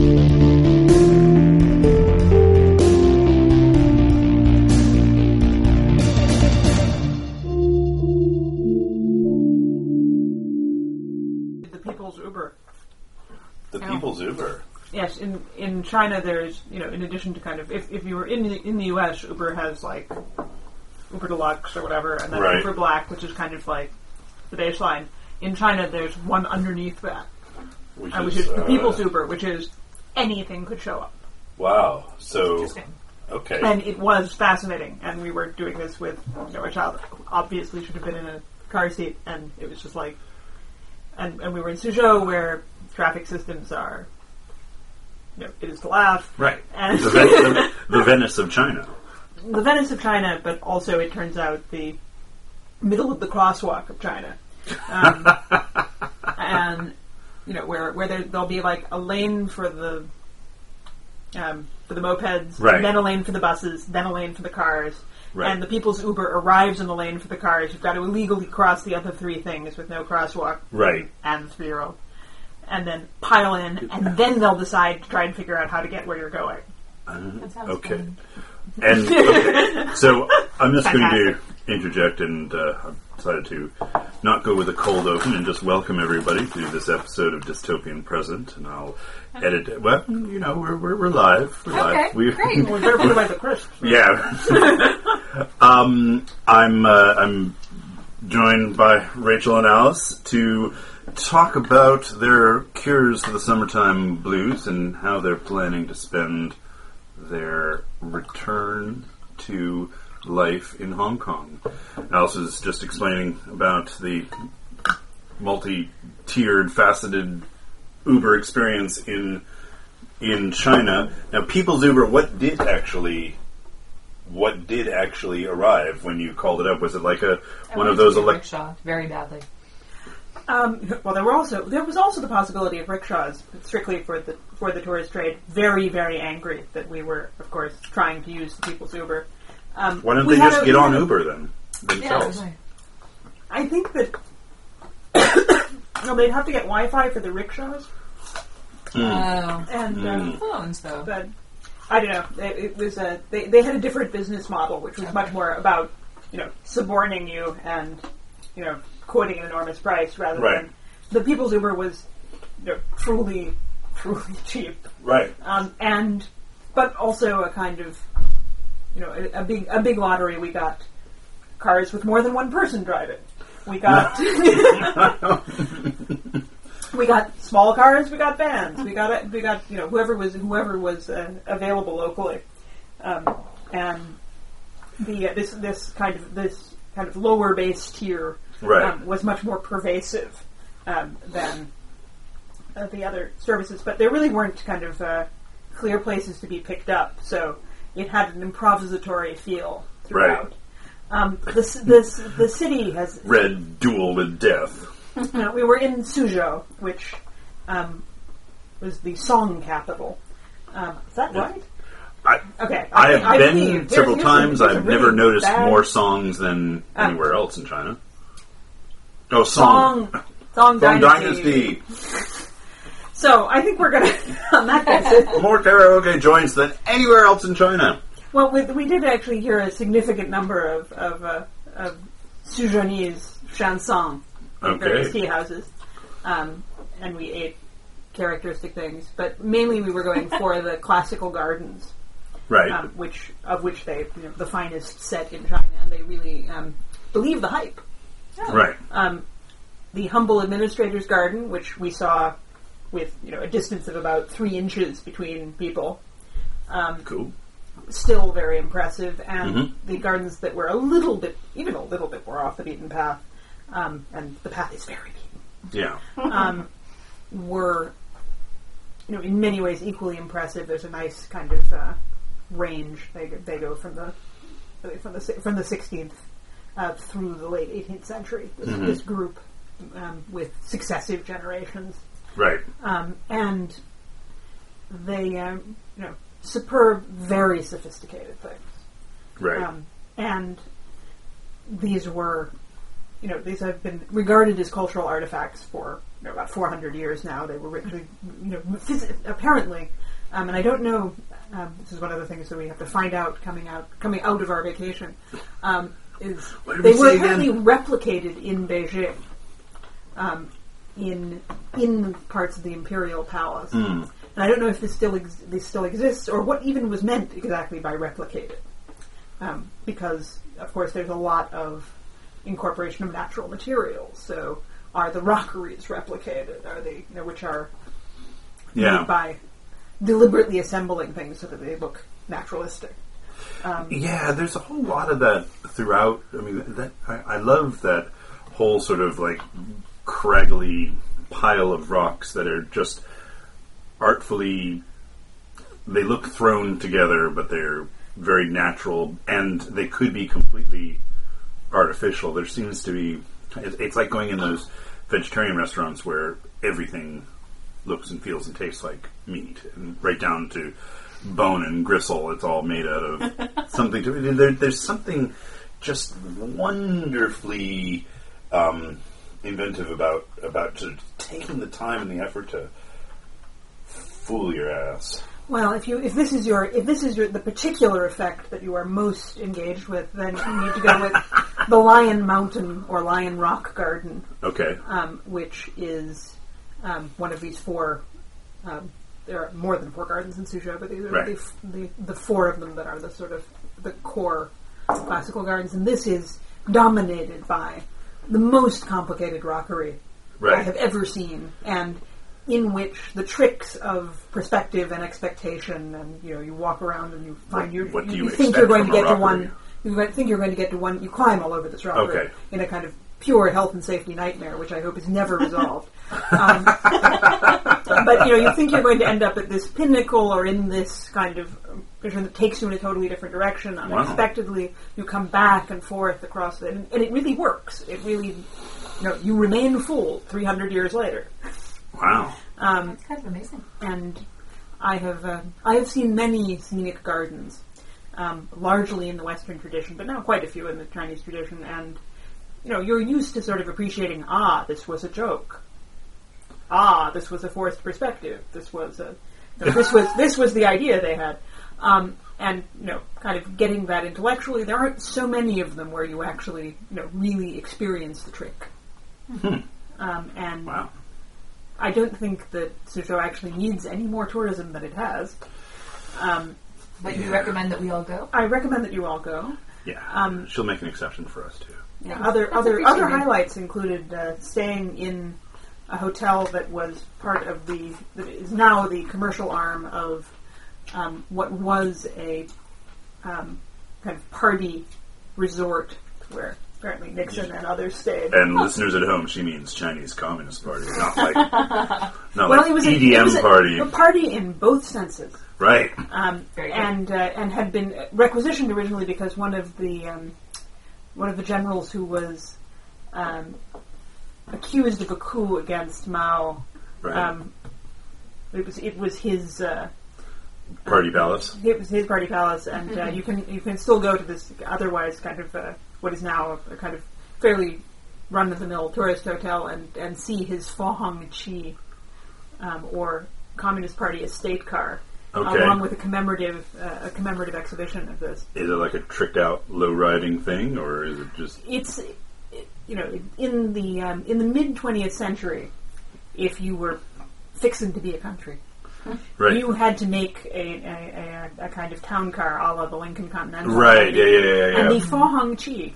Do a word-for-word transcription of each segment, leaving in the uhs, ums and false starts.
Yes, in in China, there's, you know, in addition to kind of, if, if you were in the, in the U S, Uber has, like, Uber Deluxe or whatever, and then right. Uber Black, which is kind of like the baseline. In China, there's one underneath that, which, uh, which is, is the uh, People's Uber, which is anything could show up. Wow. So, okay. And it was fascinating, and we were doing this with, you know, a child who obviously should have been in a car seat, and it was just like, and, and we were in Suzhou, where traffic systems are, you know, it is to laugh. Right. And the, Ven- the, the Venice of China. The Venice of China, but also, it turns out, the middle of the crosswalk of China. Um, and, you know, where where there, there'll be, like, a lane for the um, for the mopeds, right. then a lane for the buses, then a lane for the cars. Right. And the People's Uber arrives in the lane for the cars. You've got to illegally cross the other three things with no crosswalk. Right. And the three-year-old. And then pile in, and then they'll decide to try and figure out how to get where you're going. Uh, that sounds okay. fun. And, okay. So, I'm just Fantastic. going to interject, and uh, I've decided to not go with a cold open and just welcome everybody to this episode of Dystopian Present, and I'll edit it. Well, you know, we're we're, we're live. We're Okay, live. We, great. We're better put away the crisps. Yeah. um, I'm uh, I'm joined by Rachel and Alice to talk about their cures for the summertime blues and how they're planning to spend their return to life in Hong Kong. Alice is just explaining about the multi-tiered, faceted Uber experience in in China. Now, People's Uber, what did actually what did actually arrive when you called it up? Was it like a I one of wanted those to be a elect- rickshaw very badly. Um, well, there were also there was also the possibility of rickshaws, strictly for the for the tourist trade. Very, very angry that we were, of course, trying to use the People's Uber. Um, Why don't we they had just a- get we on had a- Uber then themselves? Yeah, I think that well, they'd have to get Wi-Fi for the rickshaws, oh. and um, Mm. Phones, though. but I don't know. It, it was a they they had a different business model, which was Okay. much more about, you know, suborning you and, you know, quoting an enormous price rather Right. than the People's Uber was, you know, truly truly cheap. Right. Um, and, but also a kind of, you know, a, a big a big lottery. We got cars with more than one person driving. We got we got small cars. We got vans. We got we got you know whoever was whoever was uh, available locally, um, and the uh, this this kind of this kind of lower base tier Right. um, was much more pervasive um, than uh, the other services, but there really weren't kind of uh, clear places to be picked up, so it had an improvisatory feel throughout. Right. Um, this, this, the city has... Red Duel with Death. You know, we were in Suzhou, which um, was the song capital. Um, is that Yeah. right? I, Okay. I have I been believe. Here's- several here's some- times. here's I've some never really noticed bad more songs than Ah. anywhere else in China. Oh, song. Song, song, Song Dynasty. Dynasty. So, I think we're going to, on that basis... More karaoke joints than anywhere else in China. Well, we, we did actually hear a significant number of of, uh, of Suzhounese chansons in Okay. various tea houses, um, and we ate characteristic things. But mainly, we were going for the classical gardens, Right. um, which of which they you know, the finest set in China, and they really um, believe the hype. Oh. Right. Um, the humble administrator's garden, which we saw with you know a distance of about three inches between people. Um, Cool. Still very impressive, and Mhm. the gardens that were a little bit, even a little bit more off the beaten path, um, and the path is very beaten, Yeah. um, were, you know, in many ways equally impressive. There's a nice kind of uh, range. They they go from the from the si- from the sixteenth uh, through the late eighteenth century. This, Mhm. this group um, with successive generations, Right. um, and they, um, you know. Superb, very sophisticated things. Right. Um, and these were you know, these have been regarded as cultural artifacts for you know, about four hundred years now. They were actually, you know, phys- apparently, um, and I don't know. Um, this is one of the things that we have to find out coming out coming out of our vacation. Um, is they we were say apparently again? replicated in Beijing, um, in in parts of the imperial palace. Mm. And I don't know if this still ex- this still exists or what even was meant exactly by replicated, um, because of course there's a lot of incorporation of natural materials. So are the rockeries replicated? Are they, you know, which are Yeah. made by deliberately assembling things so that they look naturalistic? Um, Yeah, there's a whole lot of that throughout. I mean, that I, I love that whole sort of like craggly pile of rocks that are just artfully. They look thrown together, but they're very natural, and they could be completely artificial. There seems to be. it- It's like going in those vegetarian restaurants where everything looks and feels and tastes like meat, and right down to bone and gristle. It's all made out of something. To there, there's something just wonderfully um, inventive about about sort of taking the time and the effort to fool your ass. Well, if you if this is your if this is your the particular effect that you are most engaged with, then you need to go with the Lion Mountain or Lion Rock Garden, Okay. um, which is um, one of these four. Um, there are more than four gardens in Suzhou, but these are Right. the, f- the the four of them that are the sort of the core classical gardens, and this is dominated by the most complicated rockery I Right. have ever seen, and in which the tricks of perspective and expectation, and you know, you walk around and you find What- you what do you, you think expect you're going to from a get to rockery? one, you might think you're going to get to one, you climb all over this rockery Okay. in a kind of pure health and safety nightmare, which I hope is never resolved. Um, but you know, you think you're going to end up at this pinnacle or in this kind of vision that takes you in a totally different direction unexpectedly. You come back and forth across it, and, and it really works. It really, you know, you remain fooled three hundred years later. Wow. Um, That's kind of amazing. and I have uh, I have seen many scenic gardens, um, largely in the Western tradition, but now quite a few in the Chinese tradition. And you know, you're used to sort of appreciating, ah, this was a joke, ah, this was a forced perspective, this was a, you know, this was this was the idea they had, um, and you know, kind of getting that intellectually. There aren't so many of them where you actually, you know, really experience the trick, Hmm. um, and. Wow. I don't think that Suzhou actually needs any more tourism than it has. Um, But you Yeah. recommend that we all go? I recommend that you all go. Yeah. Um, She'll make an exception for us too. Yeah, That's- other that's other other appreciated. highlights included uh, staying in a hotel that was part of the that is now the commercial arm of um, what was a um, kind of party resort where apparently Nixon and others stayed. And listeners at home, she means Chinese Communist Party, not like not well, like it was a, E D M it was a, party, a party in both senses. right? Um, Very good. and uh, and had been requisitioned originally because one of the um, one of the generals who was um, accused of a coup against Mao. Right. Um, it was it was his uh, Party palace. it was his party palace, and uh, you can you can still go to this otherwise kind of uh, what is now a, a kind of fairly run of the mill tourist hotel and, and see his Fahong Chi um, or Communist Party estate car. Okay. Along with a commemorative uh, a commemorative exhibition of this. Is it like a tricked out low riding thing, or is it just It's it, you know in the um, in the mid twentieth century, if you were fixing to be a country, right? you had to make a, a, a, a kind of town car a la the Lincoln Continental. Right. Yeah. Yeah. Yeah. And the Yeah. Fahong Chi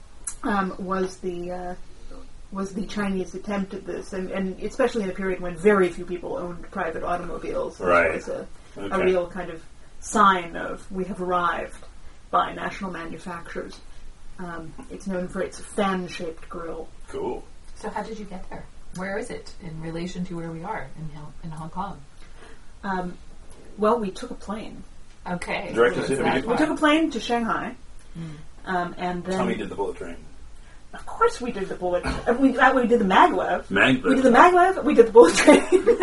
um, was the uh, was the Chinese attempt at this, and, and especially in a period when very few people owned private automobiles. This Right. was a, a Okay. real kind of sign of we have arrived by national manufacturers. Um, it's known for its fan-shaped grill. Cool. So how did you get there? Where is it in relation to where we are in Hong- in Hong Kong? Um, well, we took a plane. Okay. Direct so to it's Sydney. that We We far. took a plane to Shanghai, Mm. um, and then Tommy did the bullet train. of course we did the bullet. Uh, we uh, we did the maglev. Mag. We did the maglev. We did the bullet train.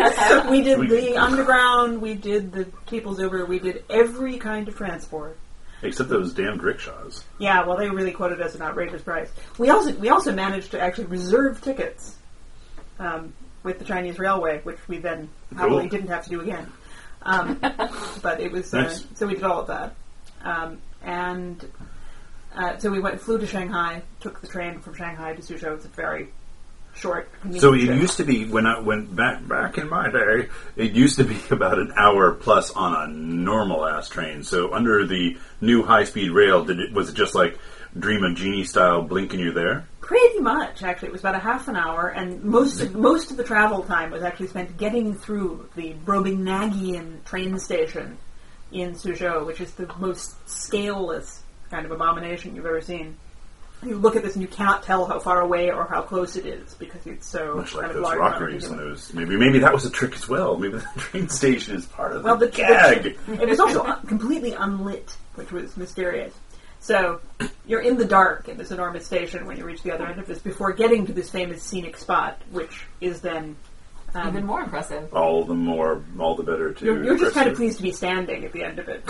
we did We- the underground. We did the people's over. We did every kind of transport Except those damned rickshaws. Yeah, well, they really quoted us an outrageous price. We also we also managed to actually reserve tickets um, with the Chinese Railway, which we then probably Cool. didn't have to do again. Um, but it was Nice. uh, so we did all of that, um, and uh, so we went flew to Shanghai, took the train from Shanghai to Suzhou. It's a very short, convenient So it trip. used to be, when I went back back in my day, it used to be about an hour plus on a normal ass train. So under the new high speed rail, did it was it just like Dream of Genie style, blink and you're there? Pretty much, actually. It was about a half an hour, and most of, most of the travel time was actually spent getting through the Brobdingnagian train station in Suzhou, which is the most scaleless kind of abomination you've ever seen. You look at this and you cannot tell how far away or how close it is because it's so Much like kind of those large. rockeries and those. Maybe maybe that was a trick as well. Maybe the train station is part of Well, the, the gag. the- it was also un- completely unlit, which was mysterious. So you're in the dark in this enormous station when you reach the other end of this before getting to this famous scenic spot, which is then um, Even more impressive. All the more, all the better to. You're, you're just impress kind of you. pleased to be standing at the end of it.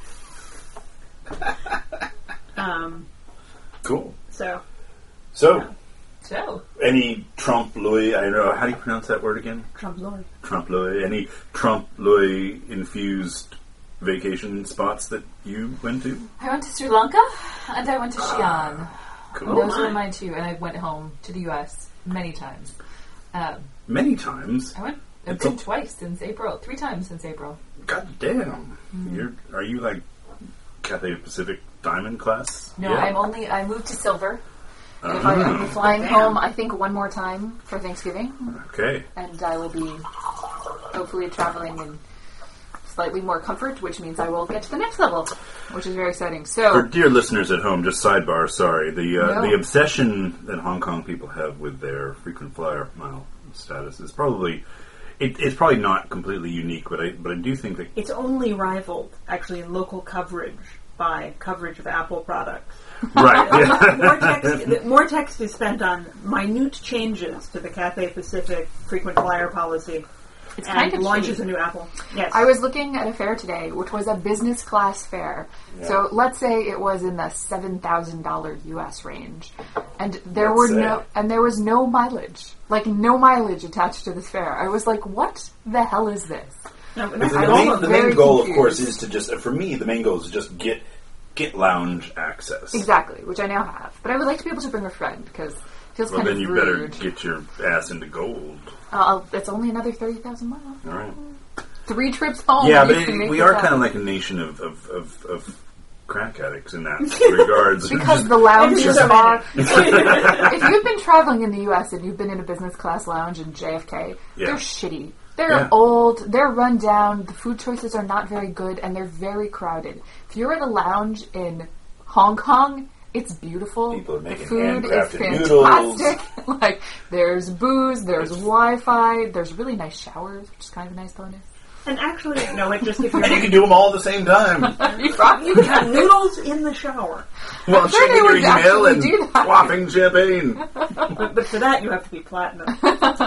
um, Cool. so, So, Yeah. So, any trompe l'oeil? I don't know. How do you pronounce that word again? Trump Lord. Trompe l'oeil. Any trompe l'oeil infused vacation spots that you went to? I went to Sri Lanka and I went to Xi'an. Cool. Those were my two, and I went home to the U S many times. Um, Many times. I went. I've It's been a- twice since April. Three times since April. God damn. Mm-hmm. You're. Are you like Cathay Pacific Diamond class? No, Yeah. I'm only. I moved to silver. Uh, If I, I'll be flying Damn. home, I think one more time for Thanksgiving, Okay. and I will be hopefully traveling in slightly more comfort, which means I will get to the next level, which is very exciting. For So, dear listeners at home, just sidebar. Sorry, the uh, No. the obsession that Hong Kong people have with their frequent flyer mile status is probably. It, it's probably not completely unique, but I but I do think that It's only rivaled, actually, in local coverage by coverage of Apple products. right. yeah. more, text, more text is spent on minute changes to the Cathay Pacific frequent flyer policy it's and kind of launches shitty. a new Apple. Yes. I was looking at a fare today, which was a business class fare. Yeah. So let's say it was in the seven thousand dollar U S range, and there Let's were say. no and there was no mileage, like no mileage attached to this fare. I was like, "What the hell is this?" No, but The, I I'm main, also the main very goal, of confused. course, is to just for me. The main goal is to just get get lounge access. Exactly, which I now have, but I would like to be able to bring a friend because it feels Well, kind then of you rude. better get your ass into gold. Uh, I'll- it's only another thirty thousand miles. All right. Three trips home. Yeah, you but can it, make we this are happen. kind of like a nation of of, of, of crack addicts in that regards. Because the lounges There's so are. many. If you've been traveling in the U S and you've been in a business class lounge in J F K, Yeah. they're shitty. They're Yeah. old, they're run down, the food choices are not very good, and they're very crowded. If you're at a lounge in Hong Kong, it's beautiful. People are the making food is handcrafted fantastic. like, there's booze, there's Wi-Fi, there's really nice showers, which is kind of a nice bonus. And actually, no, it just if you're and you can do them all at the same time You probably you can have noodles in the shower. while sure checking they your would email actually and do that. quaffing champagne. But, but for that, you have to be platinum.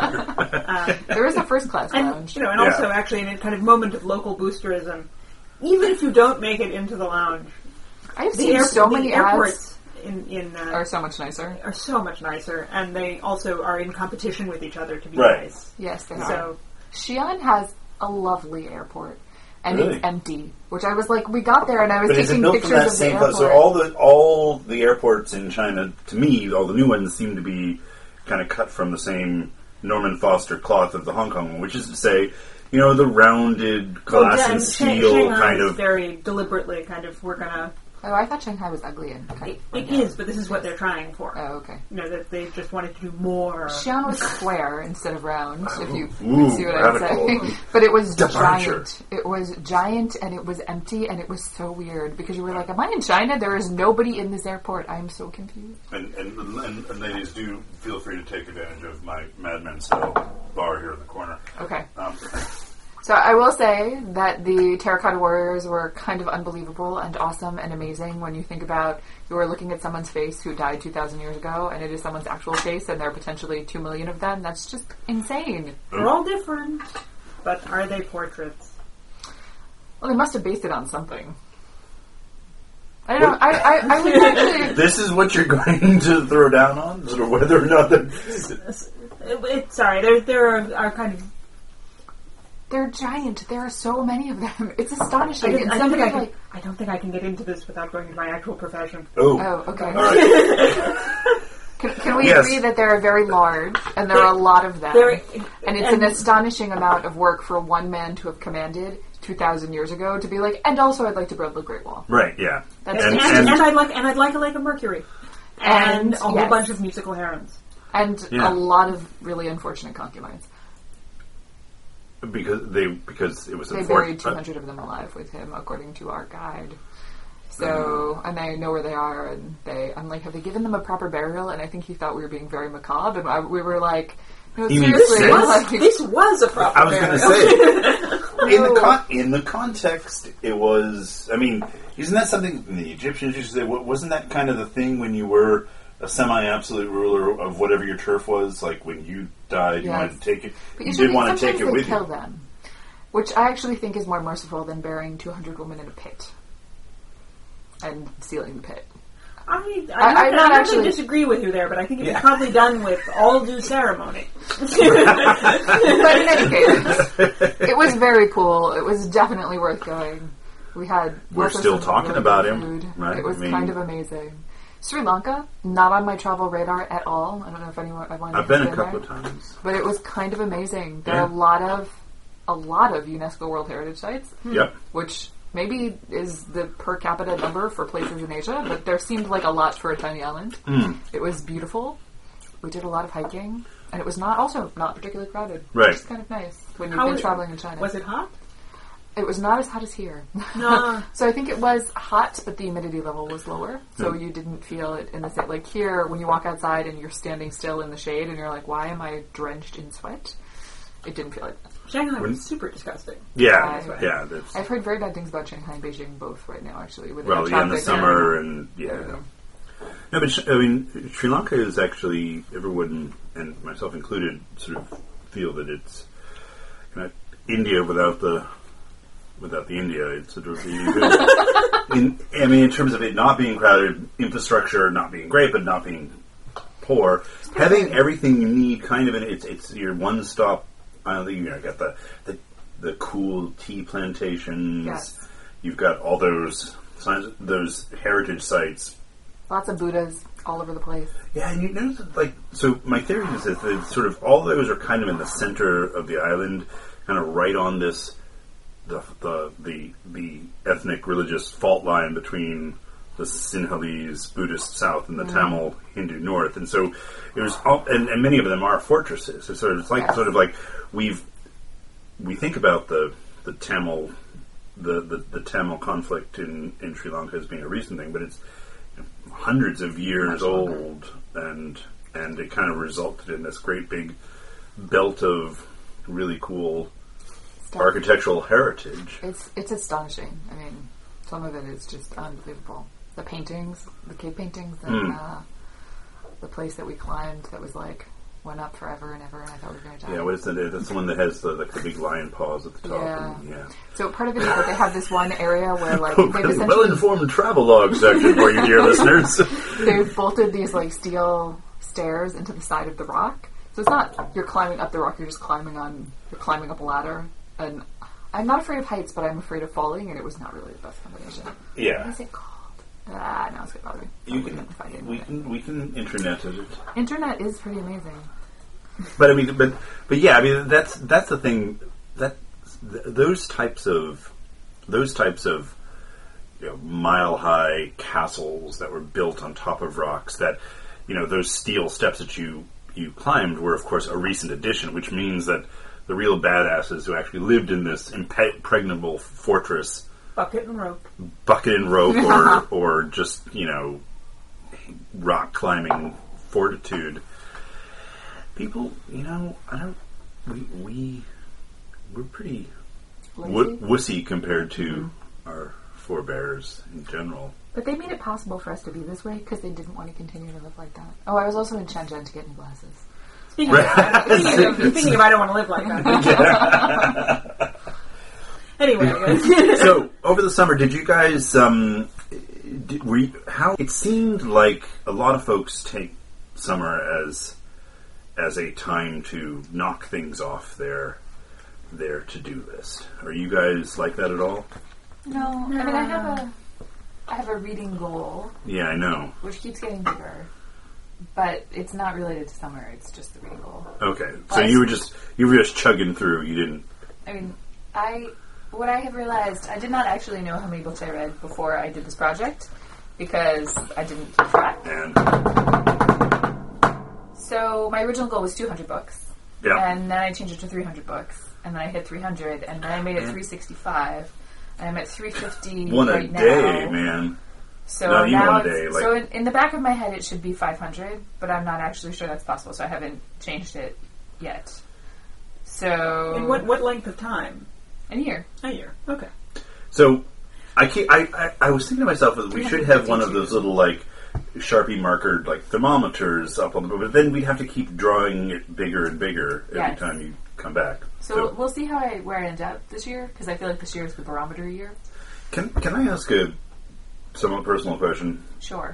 Um, There is a first class and lounge. you know, and Yeah. also actually in a kind of moment of local boosterism, even if you don't make it into the lounge, I've the, seen air- so the many ads airports in in uh, are so much nicer. are so much nicer, and they also are in competition with each other to be Right. nice. Yes, they are. So Xi'an has a lovely airport, and Really? it's empty. Which I was like, we got there, and I was But is it taking built from pictures that of the same airport. place? So all the all the airports in China, to me, all the new ones seem to be kind of cut from the same Norman Foster cloth of the Hong Kong one, which is to say, you know, the rounded glass Well, and Shan- steel Shanghai kind is of. very deliberately kind of we're gonna. oh, I thought Shanghai was ugly and kind It, of. it is, but this is what they're trying for. Oh, okay. You know that they just wanted to do more. Xi'an was square instead of round, if you Ooh, see what I'm radical. saying. But it was Departure. giant. It was giant, and it was empty, and it was so weird because you were like, "Am I in China? There is nobody in this airport. I'm so confused." And, and, and, and ladies, do feel free to take advantage of my Mad Men style bar here in the corner. Okay. Um, So I will say that the Terracotta Warriors were kind of unbelievable and awesome and amazing when you think about you are looking at someone's face who died two thousand years ago, and it is someone's actual face, and there are potentially two million of them. That's just insane. They're all different, but are they portraits? Well, they must have based it on something. I don't know. I, I, I would actually... This is what you're going to throw down on? Sort of whether or not the... It, it, sorry, there there are, are kind of... They're giant. There are so many of them. It's astonishing. I, didn't, And I, don't think I, somebody can, like... I don't think I can get into this without going into my actual profession. Oh. Oh, okay. All right. Can, can we Yes. agree that they're very large, and there are a lot of them, They're- and it's and- an astonishing amount of work for one man to have commanded two thousand years ago to be like, and also I'd like to build the Great Wall. Right, yeah. That's And, And- and, and- and I'd like and I'd like a Lake of Mercury. And, And, a whole yes. bunch of musical herons. And Yeah. a lot of really unfortunate concubines. Because they because it was They unfortunate. buried two hundred of them alive with him, according to our guide. So, and they know where they are, and they, I'm like, have they given them a proper burial? And I think he thought we were being very macabre, and I, we were like, no, You mean seriously, this? like, This was a proper I was going to burial. say, in the con- in the context, it was. I mean, isn't that something the Egyptians used to say? wa- Wasn't that kind of the thing when you were a semi-absolute ruler of whatever your turf was? Like when you died, you Yes. wanted to take it. But You usually didn't want to sometimes take it they with kill you. them, which I actually think is more merciful than burying two hundred women in a pit and sealing the pit. I, I, I- I, I'm I not don't actually- disagree with you there, but I think it was Yeah. probably done with all due ceremony. But in any case, it was very cool. It was definitely worth going. We had We're lots of still some talking really about good him, food. right? It was I mean- kind of amazing. Sri Lanka, not on my travel radar at all. I don't know if anyone. I've I've been a couple of times. but it was kind of amazing. There Yeah. are a lot of a lot of UNESCO World Heritage sites, Yep. which maybe is the per capita number for places in Asia, but there seemed like a lot for a tiny island. Mm. It was beautiful. We did a lot of hiking, and it was not also not particularly crowded. Right. Which is kind of nice when you've How been was- traveling in China. Was it hot? It was not as hot as here. No. So I think it was hot, but the humidity level was lower, so Hmm. you didn't feel it in the same. Like here, when you walk outside and you're standing still in the shade, and you're like, "Why am I drenched in sweat?" It didn't feel like that. Shanghai When- was super disgusting. Yeah, Right. yeah. That's, I've heard very bad things about Shanghai and Beijing both right now, actually. With well, the yeah, in the traffic summer and- and yeah. No, but sh- I mean, Sri Lanka is actually everyone and myself included sort of feel that it's kind of India without the without the India. It's sort of the, in, I mean, in terms of it not being crowded, infrastructure not being great, but not being poor, having everything you need, kind of, in it's it's your one stop. I don't think you know, got the the the cool tea plantations. Yes. You've got all those signs, those heritage sites. Lots of Buddhas all over the place. Yeah, and you know, like, so my theory is that the, sort of all those are kind of in the center of the island, kind of right on this, the the the, the ethnic religious fault line between the Sinhalese Buddhist south and the Tamil Hindu north, and so it was, all, and, and many of them are fortresses. It's sort of it's like Yes. sort of like we've we think about the the Tamil the, the, the Tamil conflict in, in Sri Lanka as being a recent thing, but it's hundreds of years Much longer. old, and and it kind of resulted in this great big belt of really cool Stuff. architectural heritage. It's it's astonishing. I mean, some of it is just unbelievable. The paintings, the cave paintings, and Mm. uh, the place that we climbed that was like went up forever and ever, and I thought we were going to die. Yeah, what is that? That's the one that has the, like the big lion paws at the top. Yeah. And, yeah. So part of it is that they have this one area where like they've essentially Well-informed travelogue section for you, dear listeners. they've bolted these like steel stairs into the side of the rock. So it's not you're climbing up the rock; you're just climbing on. You're climbing up a ladder. And I'm not afraid of heights, but I'm afraid of falling. And it was not really the best combination. What Yeah, is it called? Ah, now it's gonna bother me. you Probably can gonna find it in a we minute. can we can internet it. Internet is pretty amazing. But I mean, but but yeah, I mean that's that's the thing that th- those types of those types of you know, mile high castles that were built on top of rocks. That you know those steel steps that you you climbed were of course a recent addition, which means that the real badasses who actually lived in this impregnable fortress, Bucket and rope. bucket and rope, or or just you know rock climbing fortitude. People, you know, I don't. We we we're pretty Lazy. w- wussy compared to our forebears in general. But they made it possible for us to be this way because they didn't want to continue to live like that. Oh, I was also in Shenzhen to get new glasses. Speaking, of, speaking, of, speaking of, I don't want to live like that. Anyway, So over the summer, did you guys um, did, were you, how it seemed like a lot of folks take summer as as a time to knock things off their their to-do list. Are you guys like that at all? No, I mean I have a I have a reading goal. Yeah, I know. Which keeps getting bigger, but it's not related to summer. It's just the reading goal. Okay, so you were just you were just chugging through. You didn't. I mean, I what I have realized, I did not actually know how many books I read before I did this project because I didn't keep track. And so my original goal was two hundred books, yeah, and then I changed it to three hundred books, and then I hit three hundred, and then I made it Yeah. three sixty-five. I'm at three fifty one right a day, now. man. So No, you now one it's- day, like- so in, in the back of my head it should be five hundred, but I'm not actually sure that's possible, so I haven't changed it yet. So In what what length of time? in a year. A year. Okay. So I, can't, I, I I was thinking to myself that we should have one of those little like Sharpie markered like thermometers up on the book, but then we'd have to keep drawing it bigger and bigger every Yes. time you come back. So, we'll see how I where I end up this year, because I feel like this year is the barometer year. Can can I ask a somewhat personal question? Sure.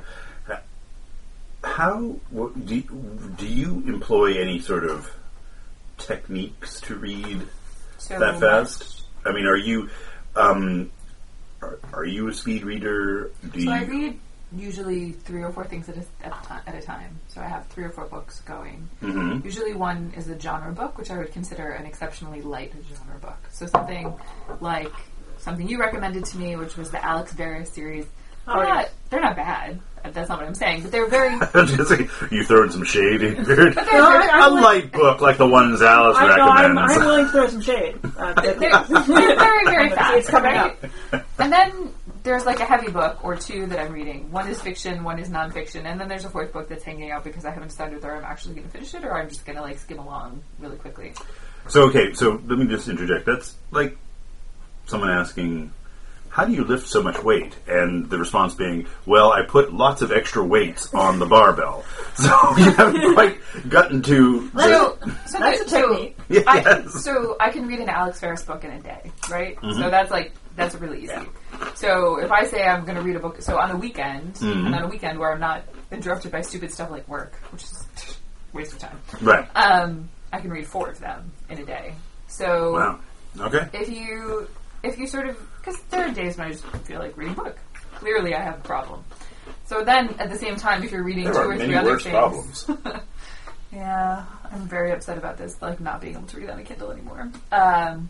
How what, do you, do you employ any sort of techniques to read So that fast? I mean, are you um, are, are you a speed reader? Do So you, I read usually three or four things at a, at, a ti- at a time. So I have three or four books going. Mhm. Usually one is a genre book, which I would consider an exceptionally light genre book. So something like something you recommended to me, which was the Alex Verus series. Oh, They're, not, yes. they're not bad. That's not what I'm saying. But they're very... Just like, you throwing some shade in here? But No, they're, I- very- I- A light book like the ones Alice I know. I'm, recommends. I'm willing to throw some shade. Uh, they're, they're very, very fast. It's coming right? And then there's like a heavy book or two that I'm reading. One is fiction, one is nonfiction, and then there's a fourth book that's hanging out because I haven't decided whether I'm actually going to finish it or I'm just going to like skim along really quickly. So, okay, so let me just interject. That's like someone asking, how do you lift so much weight? And the response being, well, I put lots of extra weights on the barbell. So you haven't quite gotten to... So, The, so That's the- a so technique. I, Yes. so I can read an Alex Ferris book in a day, right? Mm-hmm. So that's like that's really easy. So if I say I'm going to read a book, so on a weekend, Mhm. and on a weekend where I'm not interrupted by stupid stuff like work, which is a waste of time, right. um, I can read four of them in a day. So Wow. Okay. if you if you sort of, because there are days when I just feel like reading a book. Clearly, I have a problem. So then, at the same time, if you're reading There two are or many three other worse things, problems. yeah, I'm very upset about this, like not being able to read on a Kindle anymore. Um,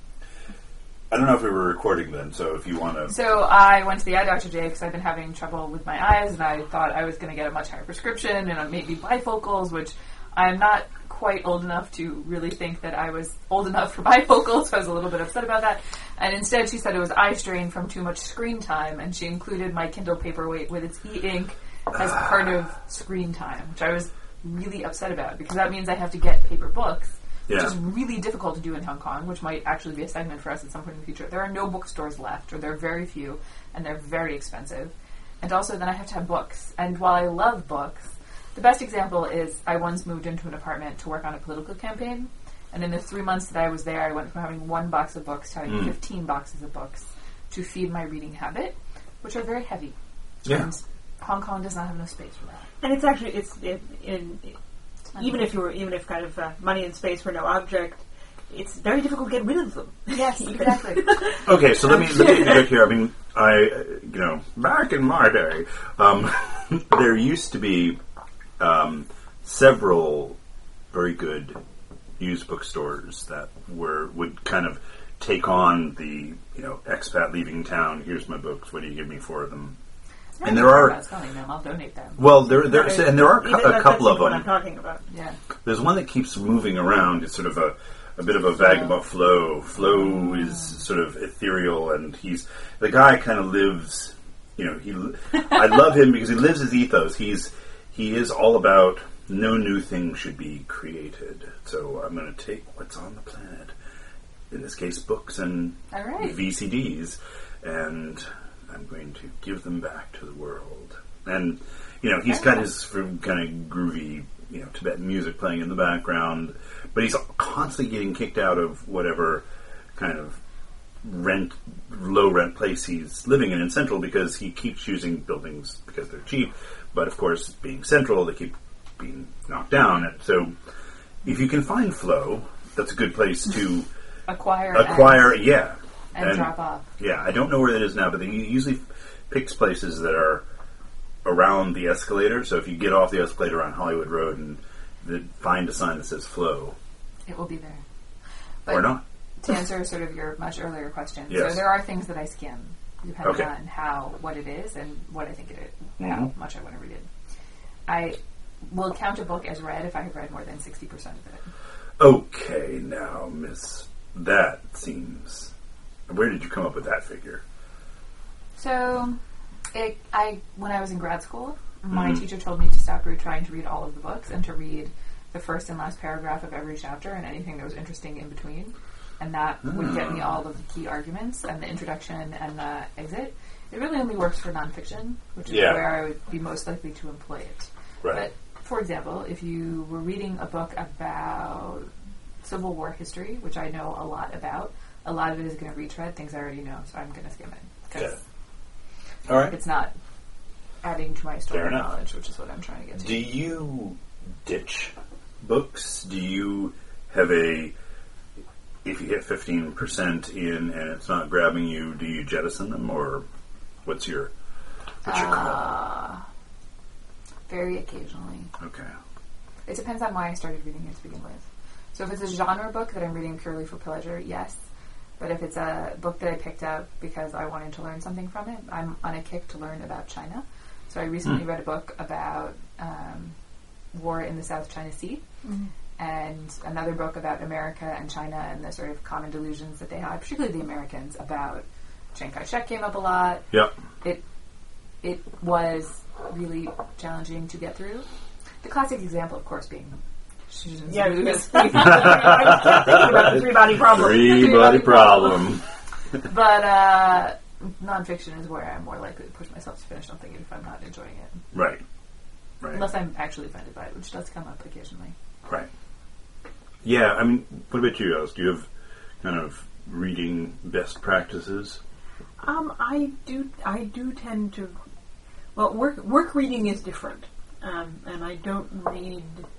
I don't know if we were recording then, so if you want to... so I went to the eye doctor today because I've been having trouble with my eyes, and I thought I was going to get a much higher prescription and maybe bifocals, which I'm not quite old enough to really think that I was old enough for bifocals, so I was a little bit upset about that. And instead she said it was eye strain from too much screen time, and she included my Kindle Paperweight with its e-ink as part of screen time, which I was really upset about, because that means I have to get paper books, which Yeah. is really difficult to do in Hong Kong, which might actually be a segment for us at some point in the future. There are no bookstores left, or there are very few, and they're very expensive. And also then I have to have books. And while I love books, the best example is I once moved into an apartment to work on a political campaign, and in the three months that I was there, I went from having one box of books to having Mm. fifteen boxes of books to feed my reading habit, which are very heavy. Yeah. And Hong Kong does not have enough space for that. And it's actually it's it, in even if you were even if kind of uh, money and space were no object, it's very difficult to get rid of them. Yes, exactly. Okay, so let me let me interject here. I mean, I uh, you know, back in my day, um, there used to be um, several very good used bookstores that were would kind of take on the you know expat leaving town. Here's my books. What do you give me for them? And there are About selling them. I'll donate them. well, there there and there are Even- a that- couple that's of what them. I'm talking about. Yeah. There's one that keeps moving around. It's sort of a, a bit of a vagabond flow. Flow is sort of ethereal, and he's the guy kind of lives. You know, he. I love him because he lives his ethos. He's he is all about no new thing should be created. So I'm going to take what's on the planet, in this case, books and All right. V C Ds, and I'm going to give them back to the world. And you know, he's got his kind of groovy, you know, Tibetan music playing in the background, but he's constantly getting kicked out of whatever kind of rent low rent place he's living in in Central because he keeps choosing buildings because they're cheap. But of course, being Central, they keep being knocked down. And so, if you can find flow, that's a good place to acquire. Acquire, and, yeah, and, and drop off. Yeah, I don't know where that is now, but they usually picks places that are around the escalator. So if you get off the escalator on Hollywood Road and the, find a sign that says flow, it will be there. But or not. To answer sort of your much earlier question, yes. so there are things that I skim, depending okay. on how, what it is, and what I think it is, mm-hmm. how much I want to read it. I will count a book as read if I have read more than sixty percent of it. Okay, now, Miss, that seems... Where did you come up with that figure? So, it, I when I was in grad school, my mm-hmm. teacher told me to stop re- trying to read all of the books and to read the first and last paragraph of every chapter and anything that was interesting in between. And that mm. would get me all of the key arguments and the introduction and the exit. It really only works for nonfiction, which is yeah. where I would be most likely to employ it. Right. But, for example, if you were reading a book about Civil War history, which I know a lot about, a lot of it is going to retread things I already know, so I'm going to skim it. Because yeah. All right. It's not adding to my story knowledge, which is what I'm trying to get to. Do you ditch books? Do you have a... If you hit fifteen percent in and it's not grabbing you, do you jettison them, or what's your what's your call? Uh, very occasionally. Okay. It depends on why I started reading it to begin with. So if it's a genre book that I'm reading purely for pleasure, yes. But if it's a book that I picked up because I wanted to learn something from it, I'm on a kick to learn about China. So I recently mm. read a book about um, war in the South China Sea. Mm. And another book about America and China and the sort of common delusions that they have, particularly the Americans, about Chiang Kai-shek came up a lot. Yep. It it was really challenging to get through. The classic example, of course, being yeah, yes. I was thinking about the three-body problem. Three-body problem. But uh, nonfiction is where I'm more likely to push myself to finish something if I'm not enjoying it. Right. Right. Unless I'm actually offended by it, which does come up occasionally. Right. Yeah, I mean, what about you, Alice? Do you have kind of reading best practices? Um, I do. I do tend to. Well, work work reading is different, um, and I don't read.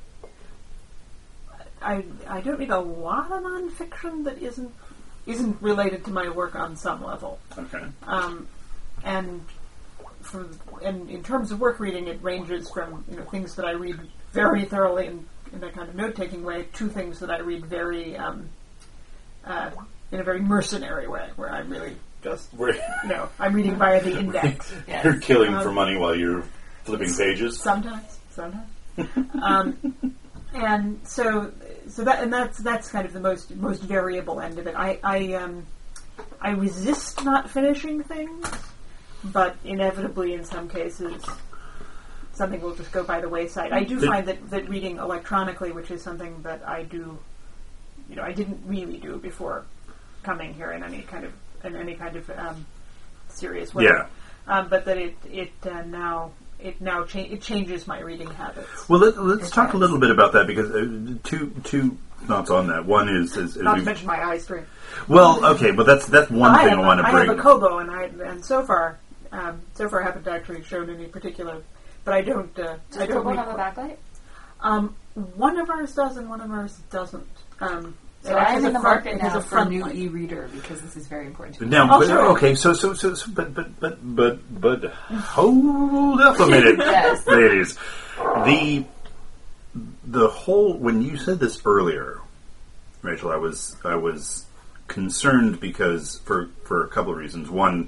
I I don't read a lot of nonfiction that isn't isn't related to my work on some level. Okay. Um, and for and in terms of work reading, it ranges from you know things that I read very thoroughly and in a kind of note-taking way, two things that I read very, um, uh, in a very mercenary way, where I'm really just, you know, I'm reading via the index. Yes. You're killing um, for money while you're flipping pages? Sometimes, sometimes. um, and so, so that, and that's, that's kind of the most, most variable end of it. I, I, um, I resist not finishing things, but inevitably in some cases, something will just go by the wayside. I do find that, that reading electronically, which is something that I do, you know, I didn't really do before coming here in any kind of in any kind of um, serious way. Yeah. Um, but that it it uh, now it now cha- it changes my reading habits. Well, let, let's talk a little bit about that because uh, two two thoughts on that. One is, is, is not to mention my eye strain. Well, okay, but that's that's one I thing I a, want to bring. I have a Kobo, and I and so far um, so far I haven't actually shown any particular. But I don't. Uh, Does I don't Kobo have a backlight? Um, one of ours does, and one of ours doesn't. Um, so I'm in the front, market now for a new light. E-reader because this is very important to me. Now, but, okay, so so so, so but but but but but hold up a minute, yes. ladies. The the whole when you said this earlier, Rachel, I was I was concerned because for for a couple of reasons. One,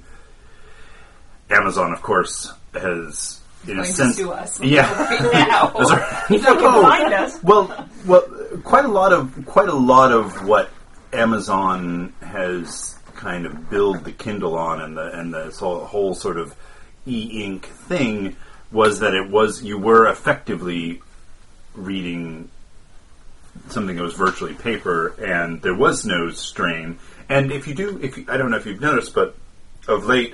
Amazon, of course, has. In a sense, to sue us yeah. right now. If they can find us. Well, well, quite a lot of quite a lot of what Amazon has kind of billed the Kindle on, and the and the whole, whole sort of e-ink thing was that it was you were effectively reading something that was virtually paper, and there was no strain. And if you do, if you, I don't know if you've noticed, but of late.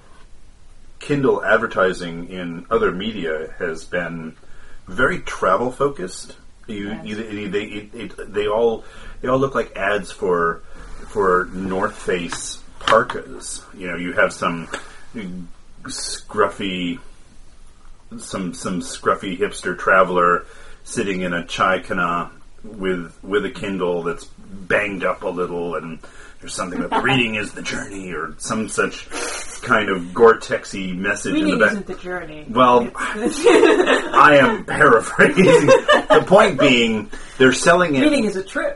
Kindle advertising in other media has been very travel focused. You, yes. you they it, it, they all they all look like ads for for North Face parkas. You know, you have some scruffy, some some scruffy hipster traveler sitting in a chai kana with with a Kindle that's banged up a little, and there's something about reading is the journey, or some such kind of Gore-Texy message reading in the back. Isn't the journey. Well, I am paraphrasing. The point being, they're selling it. Reading is a trip.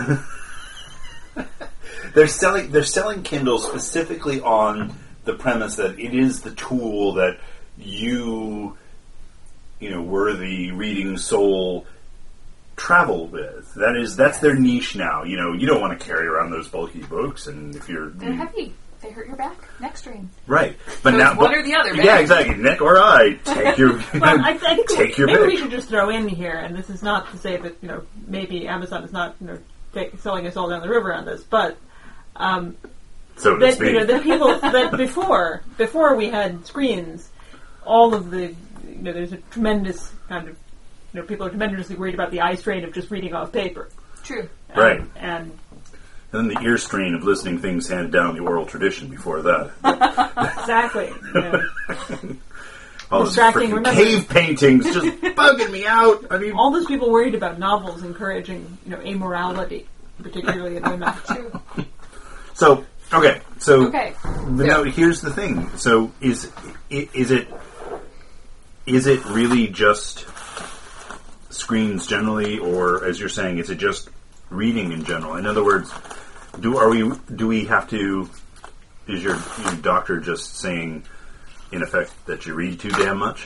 They're selling they're selling Kindle specifically on the premise that it is the tool that you, you know, worthy reading soul travel with. That is that's their niche now. You know, you don't want to carry around those bulky books, and if you're They're heavy. They hurt your back. Neck strain. right, but So now it's one but- or the other, man. Yeah, exactly. Neck or eye. Take your Well, I, I think take your maybe pick. we should just throw in here, and this is not to say that you know maybe Amazon is not you know take, selling us all down the river on this, but um, so to that speak. you know that people that before before we had screens, all of the you know there's a tremendous kind of you know people are tremendously worried about the eye strain of just reading off paper, True. Um, Right. and And then the ear strain of listening things handed down the oral tradition before that. exactly. You know, All those Distracting, freaking remember- cave paintings just bugging me out. I mean, all those people worried about novels encouraging you know amorality, particularly in women. True. so okay, so Okay. but no, here's the thing. So is i- is it is it really just screens generally, or as you're saying, is it just reading in general? In other words, do are we do we have to? Is your, your doctor just saying, in effect, that you read too damn much?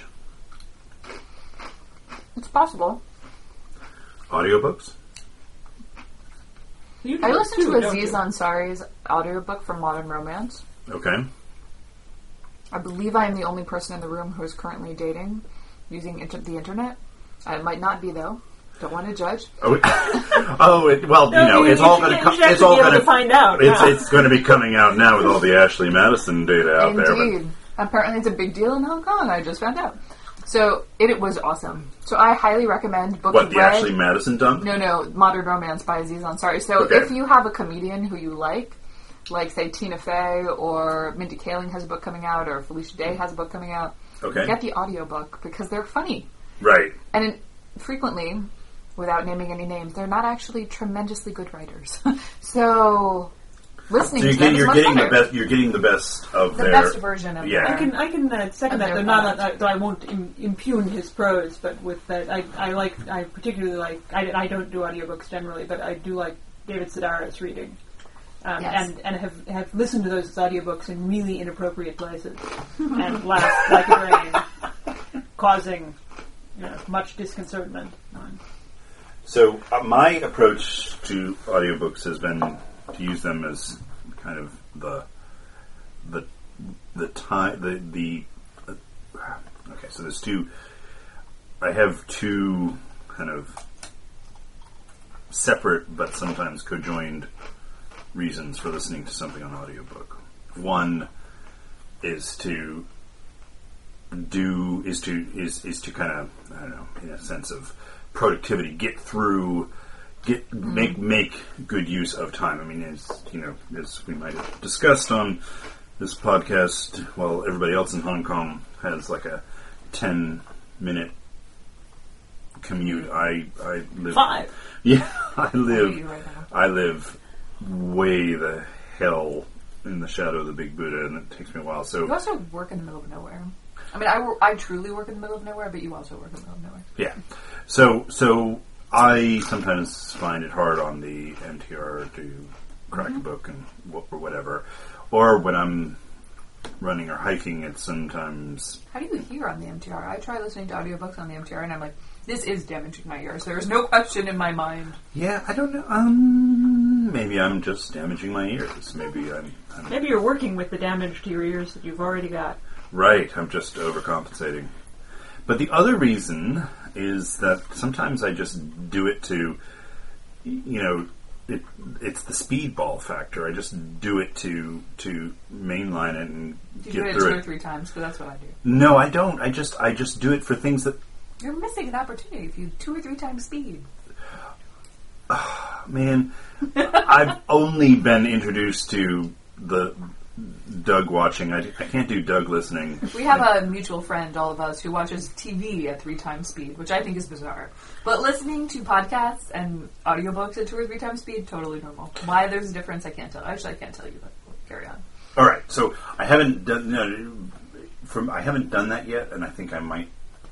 It's possible. Audiobooks? You I do listened too, to don't Aziz you? Ansari's audiobook for Modern Romance. Okay. I believe I am the only person in the room who is currently dating using inter- the internet. I might not be, though. Don't want to judge. Oh, oh it, well, No, you know, you- it's you all should- going to you come. should have It's to all be able going to find out, It's yeah. it's going to be coming out now with all the Ashley Madison data out there. Indeed. Apparently it's a big deal in Hong Kong. I just found out. So, it, it was awesome. So, I highly recommend But books what the read. Ashley Madison dump? No, no, Modern Romance by Aziz Ansari. So, Okay. if you have a comedian who you like, like, say, Tina Fey, or Mindy Kaling has a book coming out, or Felicia Day has a book coming out, Okay. get the audiobook because they're funny. Right. And in, frequently, without naming any names, they're not actually tremendously good writers. So, listening So you're to them getting is you're much getting the better. best. You're getting the best of The their. best version of Yeah. I their- can I can uh, second Of that. their Though not product. that, though I won't Im- impugn his prose, but with that I, I like I particularly like I, I don't do audiobooks generally, but I do like David Sedaris reading, um, Yes. and and have have listened to those audiobooks in really inappropriate places and laughed like a drain, causing you know, much disconcertment. So uh, my approach to audiobooks has been to use them as kind of the the the time the the uh, okay. So there's two. I have two kind of separate but sometimes cojoined reasons for listening to something on audiobook. One is to do is to is is to kind of I don't know in a sense of productivity, get through, get make make good use of time. I mean, as you know, as we might have discussed on this podcast, while everybody else in Hong Kong has like a ten minute commute, I I live Five. Yeah, I I live hate you right now. I live way the hell in the shadow of the Big Buddha, and it takes me a while. So You also work in the middle of nowhere. I mean, I, wor- I truly work in the middle of nowhere, but you also work in the middle of nowhere. yeah, so so I sometimes find it hard on the M T R to crack a book and wh- or whatever, or when I'm running or hiking, it's sometimes How do you hear on the M T R? I try listening to audiobooks on the M T R, and I'm like, this is damaging my ears. There's no question in my mind. yeah, I don't know. Um, maybe I'm just damaging my ears. Maybe I'm, I'm Maybe you're working with the damage to your ears that you've already got. right. I'm just overcompensating. But the other reason is that sometimes I just do it to, you know, it, it's the speedball factor. I just do it to to mainline it and You get do it through two or it. three times, but that's what I do. No, I don't. I just I just do it for things that, You're missing an opportunity if you two or three times speed. man, I've only been introduced to the Doug watching. I, I can't do Doug listening. We have a mutual friend, all of us, who watches T V at three times speed, which I think is bizarre. But listening to podcasts and audiobooks at two or three times speed, totally normal. Why there's a difference, I can't tell. Actually, I can't tell you, but we'll carry on. All right, so I haven't done no, from I haven't done that yet, and I think I might.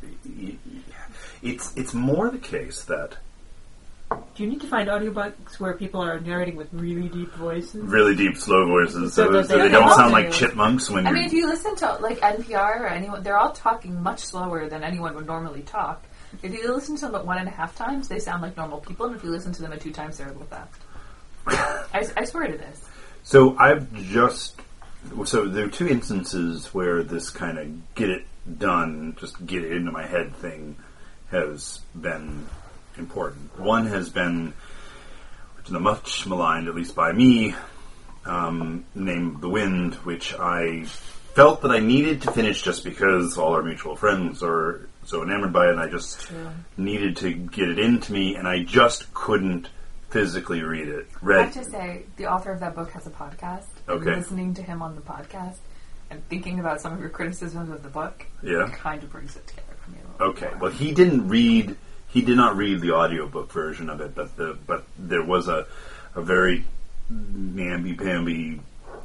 It's it's more the case that. Do you need to find audiobooks where people are narrating with really deep voices? Really deep, slow voices, so, So so that they, they don't all sound do. like chipmunks when I you're... mean, if you listen to, like, N P R or anyone, they're all talking much slower than anyone would normally talk. If you listen to them at one and a half times, they sound like normal people, and if you listen to them at two times, they're a little fast. I, I swear to this. So I've just... So there are two instances where this kind of get it done, just get it into my head thing has been important. One has been... the much maligned, at least by me, um, named The Wind, which I felt that I needed to finish just because all our mutual friends are so enamored by it, and I just True. needed to get it into me, and I just couldn't physically read it. I Read, have to say, the author of that book has a podcast. And Okay. listening to him on the podcast and thinking about some of your criticisms of the book Yeah. kind of brings it together for me a little Okay, bit well, more. he didn't read. He did not read the audiobook version of it, but the but there was a a very namby-pamby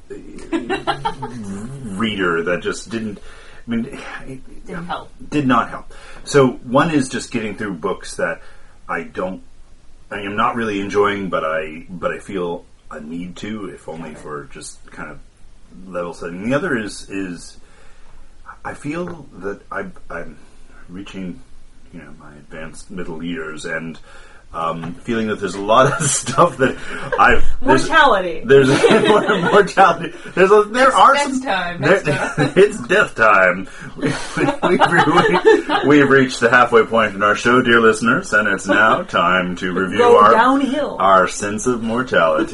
reader that just didn't. I mean, it Didn't help. did not help. So one is just getting through books that I don't. I am not really enjoying, but I but I feel a need to, if only for just kind of level setting. The other is is I feel that I, I'm reaching, you know, my advanced middle years, and um, feeling that there's a lot of stuff that I've there's- Mortality. There's, more mortality. There's a, there are Next some time, there- next time. it's death time. We've, we, we've reached the halfway point in our show, dear listeners, and it's now time to review Go our downhill. our sense of mortality.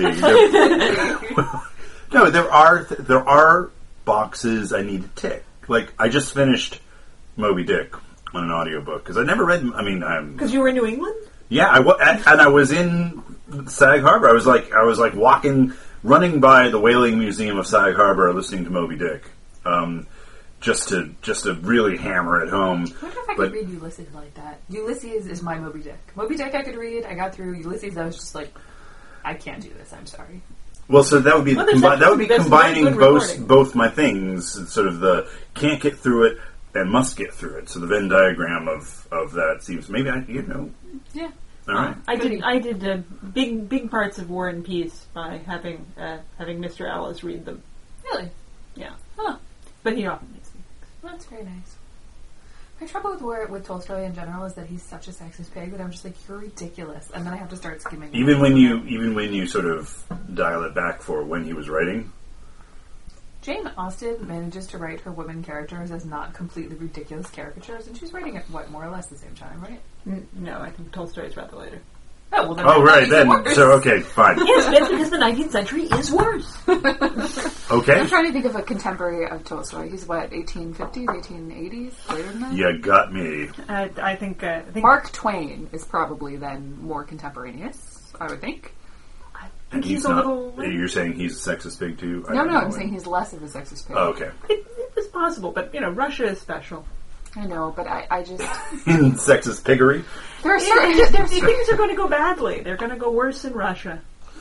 No, there are th- there are boxes I need to tick. Like I just finished Moby Dick on an audiobook because I never read. I mean, I'm Because you were in New England? yeah, I wa- and and I was in Sag Harbor. I was like I was like walking, running by the Whaling Museum of Sag Harbor, listening to Moby Dick, um, just to just to really hammer it home. I wonder if I But- could read Ulysses like that. Ulysses is my Moby Dick. Moby Dick I could read. I got through Ulysses. I was just like, I can't do this. I'm sorry. Well, so that would be Well, the there's combi- that would be actually- there's combining very good both recording. both my things, sort of the can't get through it and must get through it. So the Venn diagram of, of that seems maybe I you know Yeah. all right. I did. I did uh, big, big parts of War and Peace by having uh, having Mister Ellis read them. Really? Yeah, Huh. but he often makes me. Well, that's very nice. My trouble with War, with Tolstoy in general is that he's such a sexist pig that I'm just like, you're ridiculous, and then I have to start skimming. Even when you even when you sort of dial it back for when he was writing. Jane Austen manages to write her women characters as not completely ridiculous caricatures, and she's writing at what more or less the same time, right? N- no, I think Tolstoy is rather later. Oh well, then Oh that right, makes it then worse. so okay, fine. Yes, but because the nineteenth century is worse. Okay. I'm trying to think of a contemporary of Tolstoy. He's what, eighteen fifties, eighteen eighties, later than that? You got me. I, I think. Uh, I think. Mark Twain is probably then more contemporaneous, I would think. I And think he's, a not little. It, you're saying he's a sexist pig too? I No, don't no, know. I'm saying he's less of a sexist pig. Oh, okay. it was possible, but you know, Russia is special. I know, but I, I just... In sexist piggery. There are Yeah, certain... these- there are these certain- things are going to go badly. They're going to go worse in Russia.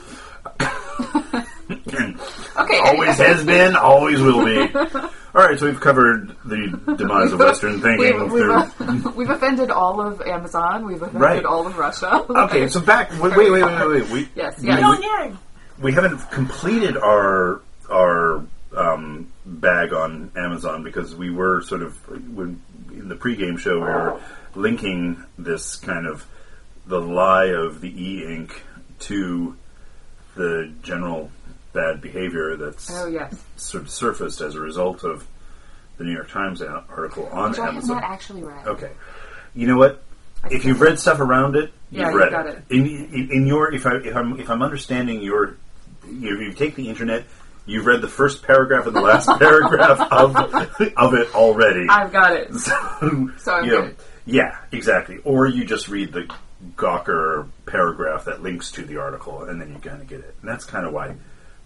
Okay. Always has been, always will be. All right, so we've covered the demise of Western thinking. We've, through- we've, uh, we've offended all of Amazon. We've offended Right. all of Russia. Okay, so back. Wait, wait, wait, wait. wait. We, Yes, we- yes. Pyongyang. we haven't completed our our um, bag on Amazon because we were sort of when in the pregame show we were linking this kind of the lie of the e-ink to the general bad behavior that's Oh, yes. sort of surfaced as a result of the New York Times a- article on Which I have Amazon. not actually read. Okay, you know what? If you've read stuff around it, you've Yeah, you read got it. it. In, in, in your, if I if I'm if I'm understanding your, you, you take the internet, you've read the first paragraph and the last paragraph of of it already. I've got it. So, So I'm you know, good. yeah, exactly. Or you just read the Gawker paragraph that links to the article, and then you kind of get it. And that's kind of why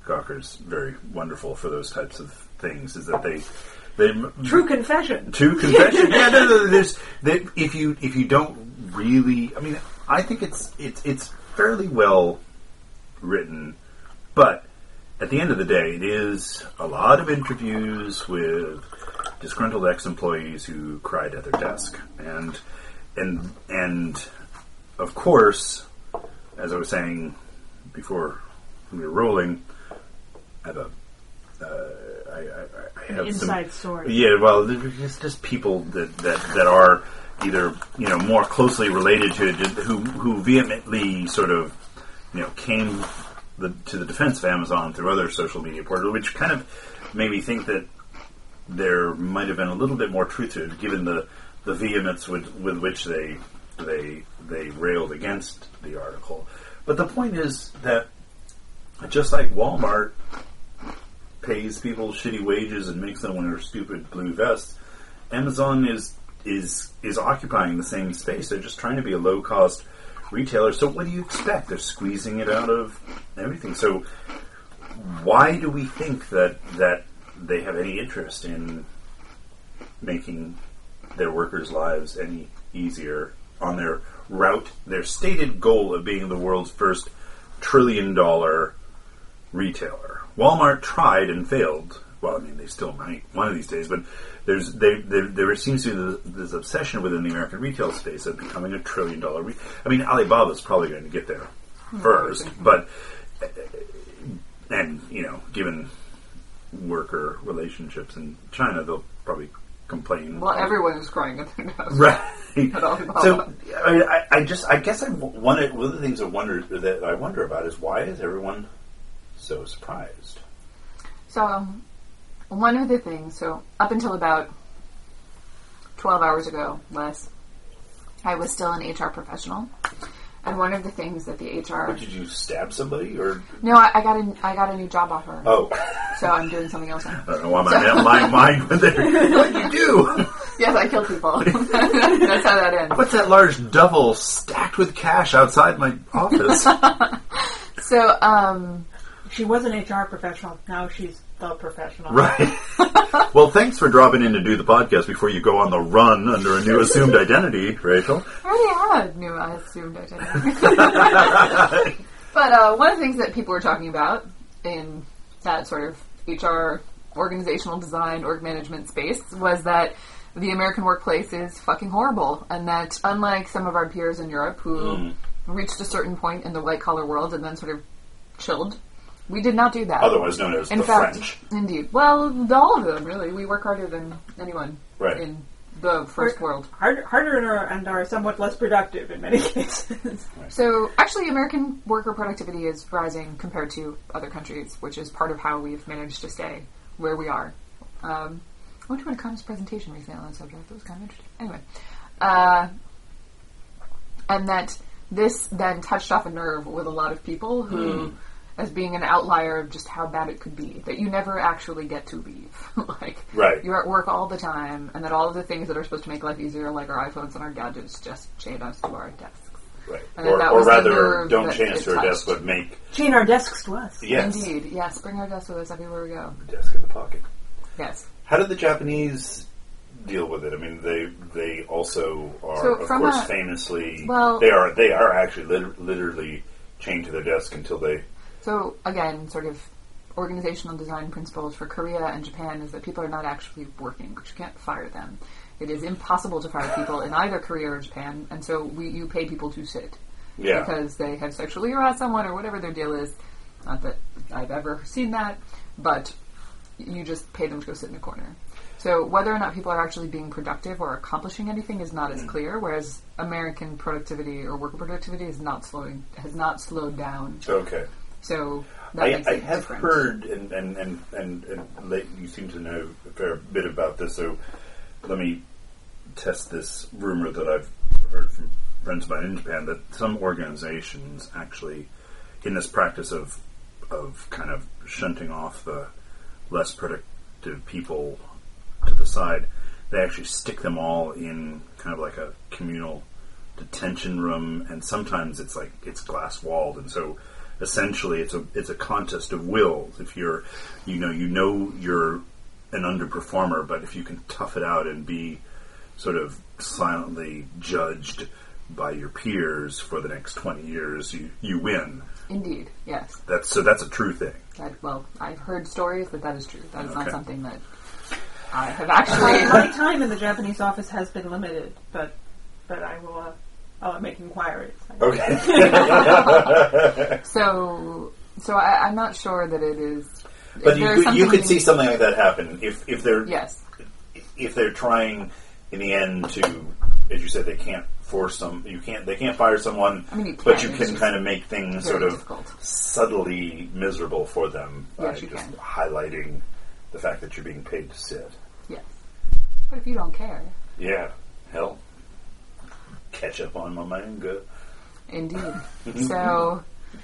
Gawker's very wonderful for those types of things. Is that they they True confession. True confession. yeah, no, no, there's they, if you if you don't really, I mean, I think it's it's it's fairly well written, but at the end of the day, it is a lot of interviews with disgruntled ex-employees who cried at their desk, and and and of course, as I was saying before we were rolling, I have a uh, I, I, I have An inside some, story. Yeah, well, it's just people that, that, that are either you know more closely related to it, who who vehemently sort of you know came the, to the defense of Amazon through other social media portals, which kind of made me think that there might have been a little bit more truth to it, given the, the vehemence with, with which they they they railed against the article. But the point is that just like Walmart pays people shitty wages and makes them wear stupid blue vests, Amazon is is is occupying the same space. They're just trying to be a low cost retailer. So what do you expect? They're squeezing it out of everything. So why do we think that that they have any interest in making their workers' lives any easier on their route, their stated goal of being the world's first trillion dollar retailer? Walmart tried and failed. Well, I mean, they still might one of these days, but there's they, there, there seems to be this obsession within the American retail space of becoming a trillion dollar. Re- I mean, Alibaba's probably going to get there first, but and you know, given worker relationships in China, they'll probably complain. Well, everyone is crying at their nose. Right. At So I, mean, I, I just, I guess, I one of, one of the things I wonder that I wonder about is why is everyone so surprised? So, um, one of the things, so up until about twelve hours ago, less, I was still an H R professional, and one of the things that the H R... But did you stab somebody, or...? No, I, I got a, I got a new job offer. Oh. So I'm doing something else now. I don't know why my so, mind mind went there. What did you do? Yes, I kill people. That's how that ends. What's that large duffel stacked with cash outside my office? So, um... She was an H R professional. Now she's the professional. Right. Well, thanks for dropping in to do the podcast before you go on the run under a new assumed identity, Rachel. I already had a new assumed identity. But uh, one of the things that people were talking about in that sort of H R organizational design, org management space was that the American workplace is fucking horrible, and that unlike some of our peers in Europe who mm. reached a certain point in the white-collar world and then sort of chilled, we did not do that. Otherwise known as in the fact, French. Indeed. Well, all of them, really. We work harder than anyone right. in the first We're world. Hard, harder and are, and are somewhat less productive in many cases. Right. So, actually, American worker productivity is rising compared to other countries, which is part of how we've managed to stay where we are. Um, I went to an economist presentation recently on that subject. That was kind of interesting. Anyway. Uh, and that this then touched off a nerve with a lot of people who... Mm. as being an outlier of just how bad it could be. That you never actually get to leave. like, right. you're at work all the time, and that all of the things that are supposed to make life easier, like our iPhones and our gadgets, just chain us to our desks. Right. And or that or was rather, don't that chain us to our desk, but make... Chain our desks to us. Yes. Indeed. Yes, bring our desks with us everywhere we go. The desk in the pocket. Yes. How did the Japanese deal with it? I mean, they they also are, So of from course, a- famously... well- they are they are actually lit- literally chained to their desk until they... So, again, sort of organizational design principles for Korea and Japan is that people are not actually working, but you can't fire them. It is impossible to fire people in either Korea or Japan, and so we, you pay people to sit. Yeah. Because they have sexually harassed someone or whatever their deal is. Not that I've ever seen that, but you just pay them to go sit in a corner. So whether or not people are actually being productive or accomplishing anything is not as clear, whereas American productivity or worker productivity is not slowing, has not slowed down. Okay. So that I, makes I it have different. heard, and and, and, and, and late, you seem to know a fair bit about this, so let me test this rumor that I've heard from friends of mine in Japan, that some organizations actually, in this practice of of kind of shunting off the less productive people to the side, they actually stick them all in kind of like a communal detention room, and sometimes it's like it's glass walled, and so essentially it's a it's a contest of wills. If you're, you know, you know you're an underperformer, but if you can tough it out and be sort of silently judged by your peers for the next twenty years, you, you win. Indeed, yes. That's so that's a true thing. That, well, I've heard stories that that is true. That is Okay. not something that I have actually... My time in the Japanese office has been limited, but but I will uh, I'll make inquiries. Okay. So, so I, I'm not sure that it is... But is you there could, you something could in- see something like that happen if if they're Yes. if they're trying in the end to, as you said, they can't force them. You can't. They can't fire someone. I mean, you but can, you it's can just kind of make things very sort of difficult. subtly miserable for them by Yes, you just can. highlighting the fact that you're being paid to sit. Yes. But if you don't care, Yeah, hell, catch up on my manga. indeed. So,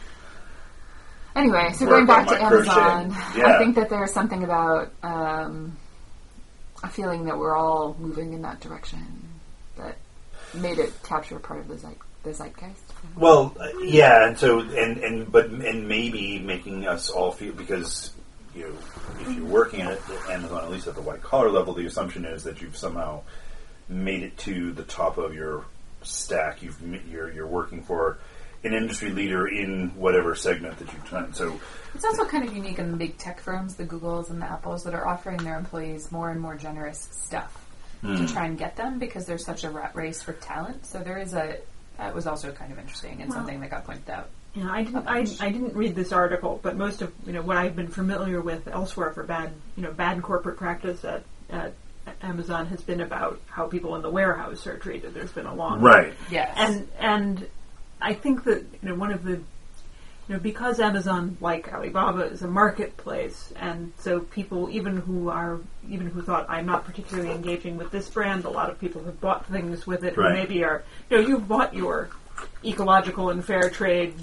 anyway, so Work going back on to my crochet. Amazon, Yeah. I think that there's something about um, a feeling that we're all moving in that direction that made it capture part of the, zeit- the zeitgeist. Well, uh, yeah, and so and and but and maybe making us all feel, because you know, if you're working at Amazon, at least at the white collar level, the assumption is that you've somehow made it to the top of your stack. You've m- you're you're working for an industry leader in whatever segment that you've done. So It's also kind of unique in the big tech firms, the Googles and the Apples, that are offering their employees more and more generous stuff to try and get them, because there's such a rat race for talent. So there is a that was also kind of interesting and Well, something that got pointed out. Yeah, I didn't. I, I didn't read this article, but most of you know what I've been familiar with elsewhere for bad you know bad corporate practice at, at Amazon has been about how people in the warehouse are treated. There's been a long right, Yes. and and I think that you know one of the you know because Amazon, like Alibaba, is a marketplace, and so people even who are even who thought I'm not particularly engaging with this brand, a lot of people have bought things with it Right. who maybe are you know you've bought your ecological and fair trade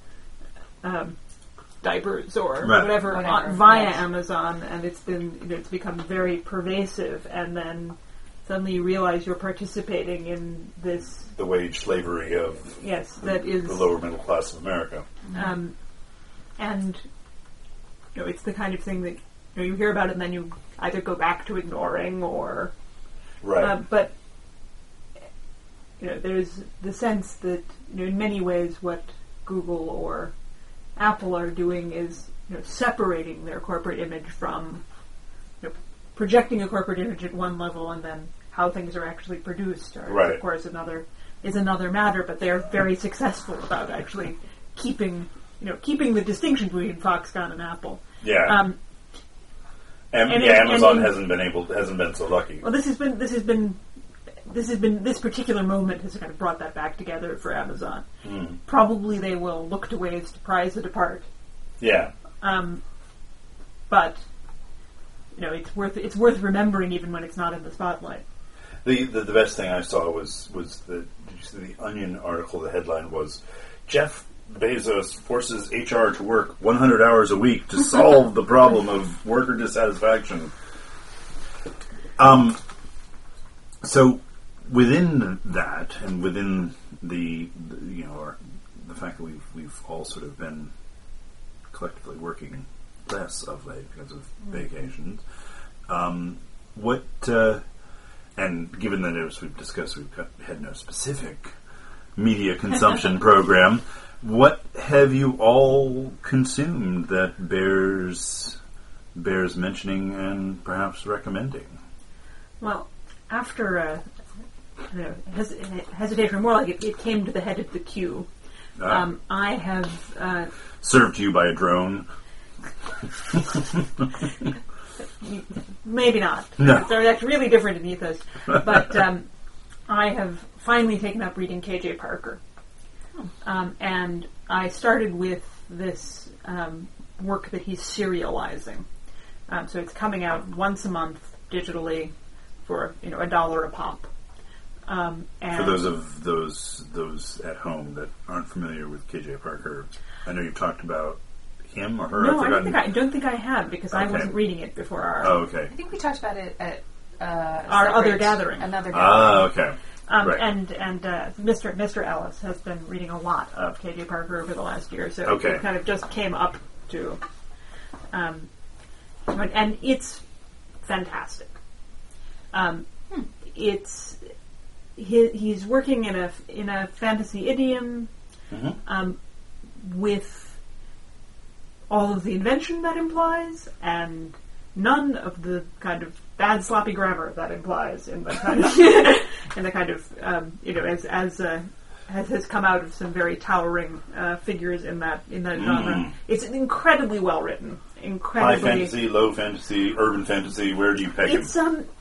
um, diapers or Right. whatever, Whatever, on, via yes. Amazon, and it's been you know, it's become very pervasive, and then suddenly you realize you're participating in this the wage slavery of yes that is the lower middle class of America. um, and you know it's the kind of thing that you know you hear about it and then you either go back to ignoring or Right. uh, but you know there's the sense that you know in many ways what Google or Apple are doing is you know separating their corporate image from you know, projecting a corporate image at one level, and then how things are actually produced are Right. of course another is another matter. But they're very successful about actually keeping you know keeping the distinction between Foxconn and Apple. yeah. Um, Am- and yeah. in- Amazon and in- hasn't been able, hasn't been so lucky. well, this has been this has been this has been this particular moment has kind of brought that back together for Amazon. Mm. Probably they will look to ways to prize it apart. Yeah. Um, but you know, it's worth it's worth remembering even when it's not in the spotlight. The, the the best thing I saw was was the did you see the Onion article? The headline was Jeff Bezos forces H R to work one hundred hours a week to solve the problem of worker dissatisfaction. Um. So within that, and within the, the you know our, the fact that we've we've all sort of been collectively working less of late because of vacations. Um, what uh, and given that as we've discussed, we've got, had no specific media consumption program. What have you all consumed that bears bears mentioning and perhaps recommending? Well, after uh, you know, hes- hesitation, more like it, it came to the head of the queue. Ah, Um, I have. Uh, served to you by a drone? Maybe not. No. So that's really different in ethos. But um, I have finally taken up reading K J Parker. Um, and I started with this um, work that he's serializing. Um, so it's coming out once a month digitally for you know a dollar a pop. Um, and For those of those those at home that aren't familiar with K J Parker, I know you've talked about him or her. no, I've I don't forgotten. think I, I don't think I have because I Okay. wasn't reading it before our Oh, okay. I think we talked about it at uh, Our separate- other gathering. Another gathering. Ah, okay. Um, Right. And and uh, Mister Mister Ellis has been reading a lot of K J Parker over the last year, so Okay. it kind of just came up to, um, and and it's fantastic. Um, it's he, he's working in a in a fantasy idiom, Mhm. um, with all of the invention that implies, and none of the kind of bad sloppy grammar that implies in the kind of in the kind of um, you know as as uh, has has come out of some very towering uh, figures in that in that genre. Mm. It's incredibly well written, High incredibly. fantasy, low fantasy, urban fantasy. Where do you peg It's him? um,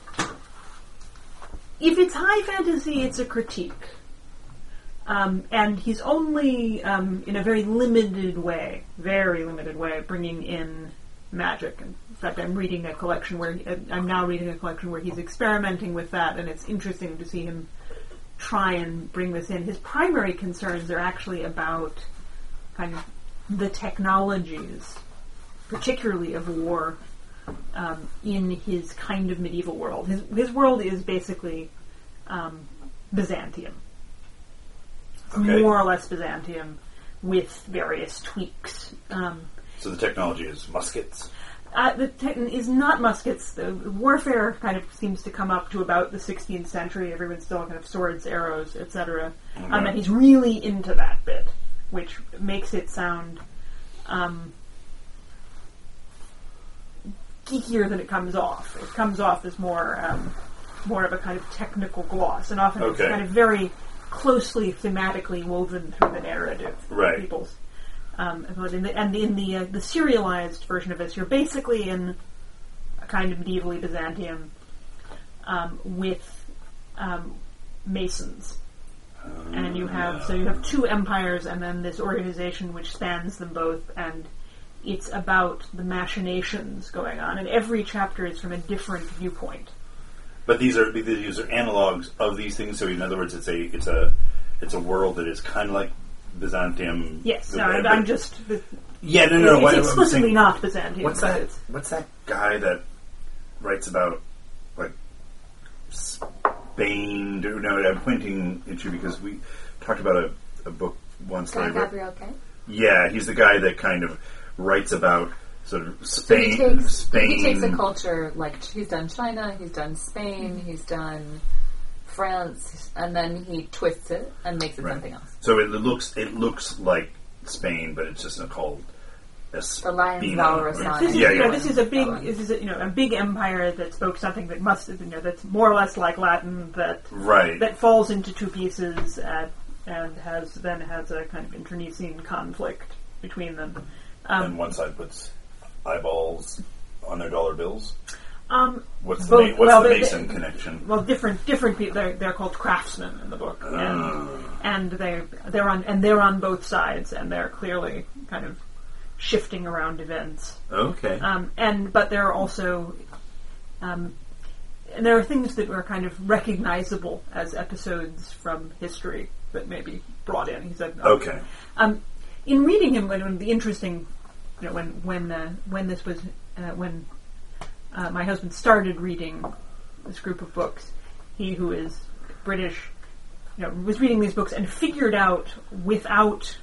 if it's high fantasy, it's a critique, um, and he's only um, in a very limited way, very limited way, bringing in magic. And in fact, I'm reading a collection where uh, I'm now reading a collection where he's experimenting with that, and it's interesting to see him try and bring this in. His primary concerns are actually about kind of the technologies, particularly of war, um, in his kind of medieval world. His his world is basically um, Byzantium, Okay. more or less Byzantium, with various tweaks. Um, So the technology is muskets. Uh, the Titan is not muskets. The warfare kind of seems to come up to about the sixteenth century. Everyone's still kind of swords, arrows, et cetera. Um, Okay. and he's really into that bit, which makes it sound um, geekier than it comes off. It comes off as more um, more of a kind of technical gloss, and often Okay. it's kind of very closely thematically woven through the narrative. Right. People's. Um, but in the, and in the uh, the serialized version of this, you're basically in a kind of medievally Byzantium um, with um, masons, and you have so you have two empires, and then this organization which spans them both, and it's about the machinations going on, and every chapter is from a different viewpoint. But these are these are analogs of these things. So in other words, it's a it's a it's a world that is kind of like Byzantium. Yes, The- no, I'm, but- I'm just yeah, no, no. it's what- I'm explicitly saying- not Byzantium. What's but that? it's- What's that guy that writes about like Spain? Do- No, I'm pointing at you because we talked about a, a book once. that I Guy read. Gabriel Kay? Yeah, he's the guy that kind of writes about sort of So Spain. he takes Spain. he takes a culture like he's done China, he's done Spain, he's done France, and then he twists it and makes it Right. something else. So it looks it looks like Spain, but it's just not called Espina. The Lion's Valorous Right. on This is, Yeah, you know, yeah. this is a big, That one. this is a, you know, a big empire that spoke something that must, you know, that's more or less like Latin, that Right. that falls into two pieces, uh, and has then has a kind of internecine conflict between them. and Um, one side puts eyeballs on their dollar bills. um, What's the, Both- ma- what's well, the they- Mason they- connection? well, different different people. They're, they're called craftsmen in the book, and, Ah. and they they're on and they're on both sides, and they're clearly kind of shifting around events. Okay. Um, and but there are also, um, and there are things that are kind of recognizable as episodes from history that may be brought in. He said, okay. Um, in reading him, when, when the interesting, you know, when when uh, when this was uh, when uh, my husband started reading this group of books, he who is British, you know, was reading these books and figured out without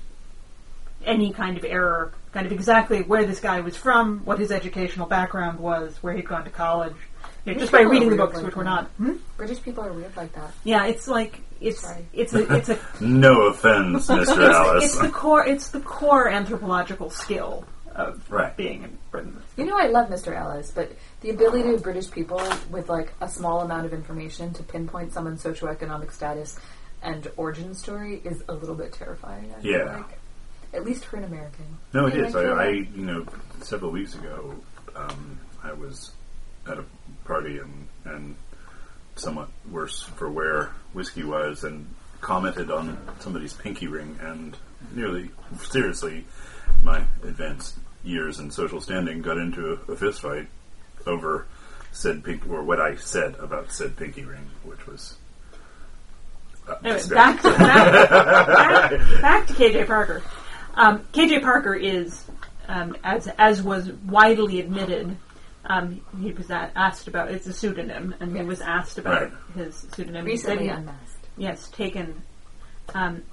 any kind of error, kind of exactly where this guy was from, what his educational background was, where he'd gone to college, you know, just by People are reading the weird books, like which were that. not. Hmm? British people are weird like that. Yeah, it's like it's Sorry. it's a it's a No offense, Mister Alice. it's the core. It's the core anthropological skill of Right. being in Britain. You know, I love Mister Ellis, but the ability of British people with like a small amount of information to pinpoint someone's socioeconomic status and origin story is a little bit terrifying. I feel Yeah. like. At least for an American. No, it And is. I I, feel I, like- you know, several weeks ago, um, I was at a party and, and somewhat worse for wear whiskey was, and commented on somebody's pinky ring, and nearly, seriously, my advanced years and social standing got into a, a fist fight over said pink, or what I said about said pinky ring, which was. Uh, Anyway, just- back to back, back, back to K J Parker. Um, K J Parker is, um, as as was widely admitted, Um, he was a- asked about it's a pseudonym, and Yes. he was asked about Right. his pseudonym. He said Recently he- unmasked. Yes, taken. Um,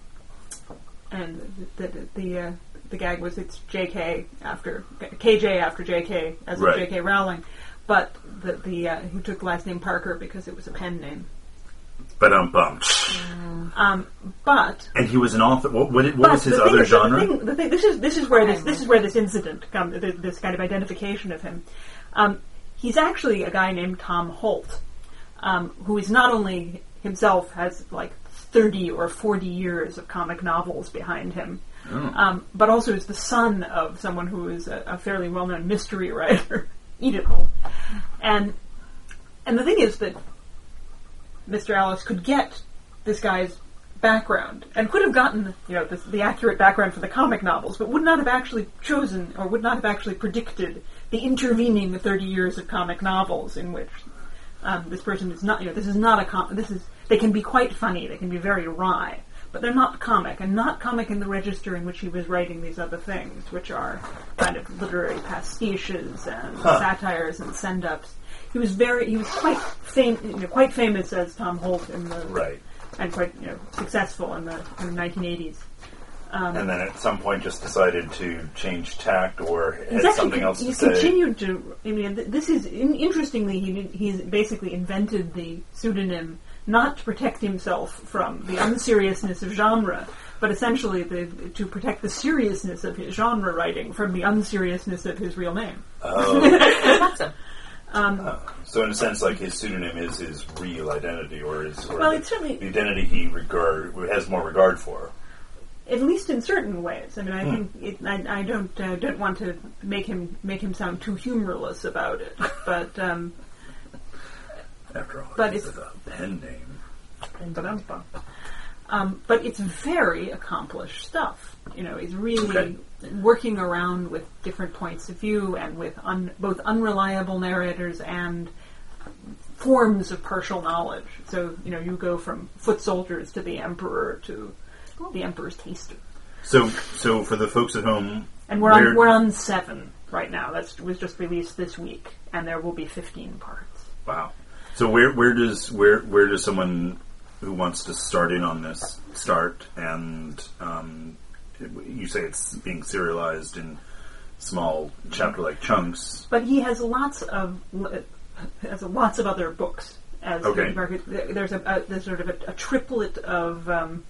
and the the the, uh, the gag was it's J K after K J after J K as in Right. J K Rowling, but the the uh, he took the last name Parker because it was a pen name. But um, bum. Um, but And he was an author. What, what, what but was his the thing other is that genre? The thing, the thing, this is this is where this this is where this incident comes. This, this kind of identification of him. Um, he's actually a guy named Tom Holt, um, who is not only himself has like thirty or forty years of comic novels behind him, Oh. um, but also is the son of someone who is a, a fairly well-known mystery writer, Edith Holt. And and the thing is that Mister Alice could get this guy's background and could have gotten, you know, this, the accurate background for the comic novels, but would not have actually chosen or would not have actually predicted the intervening thirty years of comic novels in which um, this person is not, you know, this is not a com- this is, they can be quite funny, they can be very wry, but they're not comic, and not comic in the register in which he was writing these other things, which are kind of literary pastiches and Huh. satires and send-ups. He was very, he was quite fam- you know, quite famous as Tom Holt in the, Right. and quite, you know, successful in the, in the nineteen eighties. Um, And then at some point just decided to change tact or he's had actually something con- else to he's say. continued to. I mean, th- this is in, interestingly. He did, he's basically invented the pseudonym not to protect himself from the unseriousness of genre, but essentially the, to protect the seriousness of his genre writing from the unseriousness of his real name. Oh. Awesome. Um, Oh. So in a sense, like his pseudonym is his real identity, or his or Well, the, it's certainly- the identity he regard has more regard for. At least in certain ways. I mean, I Hmm. think it, I, I don't uh, don't want to make him make him sound too humorless about it, but um, After all, But it's it's- a pen name. Ba-dum-bum. Um, but it's very accomplished stuff. You know, he's really Okay. working around with different points of view and with un- both unreliable narrators and forms of partial knowledge. So, you know, you go from foot soldiers to the emperor to the emperor's taster. So, so for the folks at home, And we're where- on we're on seven right now. That's was just released this week, and there will be fifteen parts. Wow. So where where does where where does someone who wants to start in on this start? And um, you say it's being serialized in small chapter-like chunks. But he has lots of has lots of other books. As Okay. the market, there's a, a there's sort of a, a triplet of um,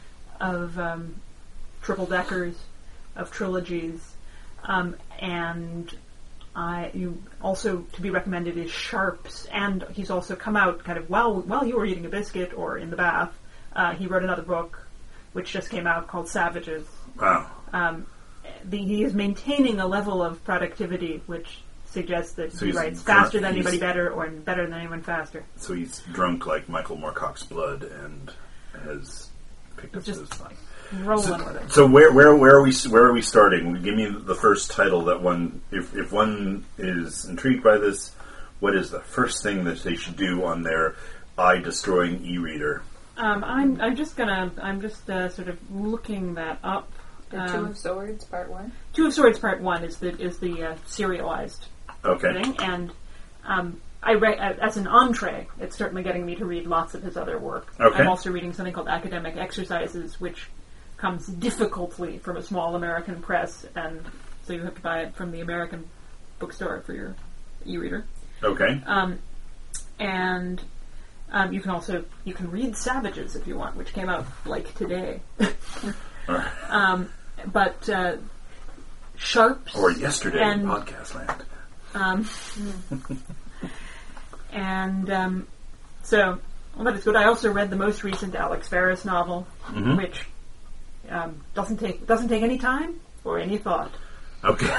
of um, triple deckers, of trilogies, um, and I you also to be recommended is Sharps, and he's also come out kind of while while you were eating a biscuit or in the bath. Uh, he wrote another book, which just came out called Savages. Wow. Um, the, he is maintaining a level of productivity which suggests that So he he's writes dr- faster than he's- anybody better or better than anyone faster. So he's drunk like Michael Moorcock's blood and has picked up He's his. just like rolling with it. So where where where are we where are we starting? Give me the first title that one if if one is intrigued by this, what is the first thing that they should do on their eye destroying e-reader? Um, I'm I'm just gonna I'm just uh, sort of looking that up. The Um, Two of Swords, Part One. Two of Swords Part One is the is the uh, serialized Okay. thing, and um, I re- uh, as an entree, it's certainly getting me to read lots of his other work. Okay. I'm also reading something called Academic Exercises, which comes difficultly from a small American press, and so you have to buy it from the American bookstore for your e-reader. Okay. Um, and um, you can also you can read Savages if you want, which came out like today. All right. um, but uh, Sharps Or yesterday in and podcast land. um, and um, so well, that is good. I also read the most recent Alex Ferris novel, Mhm. which um, doesn't take doesn't take any time or any thought. Okay.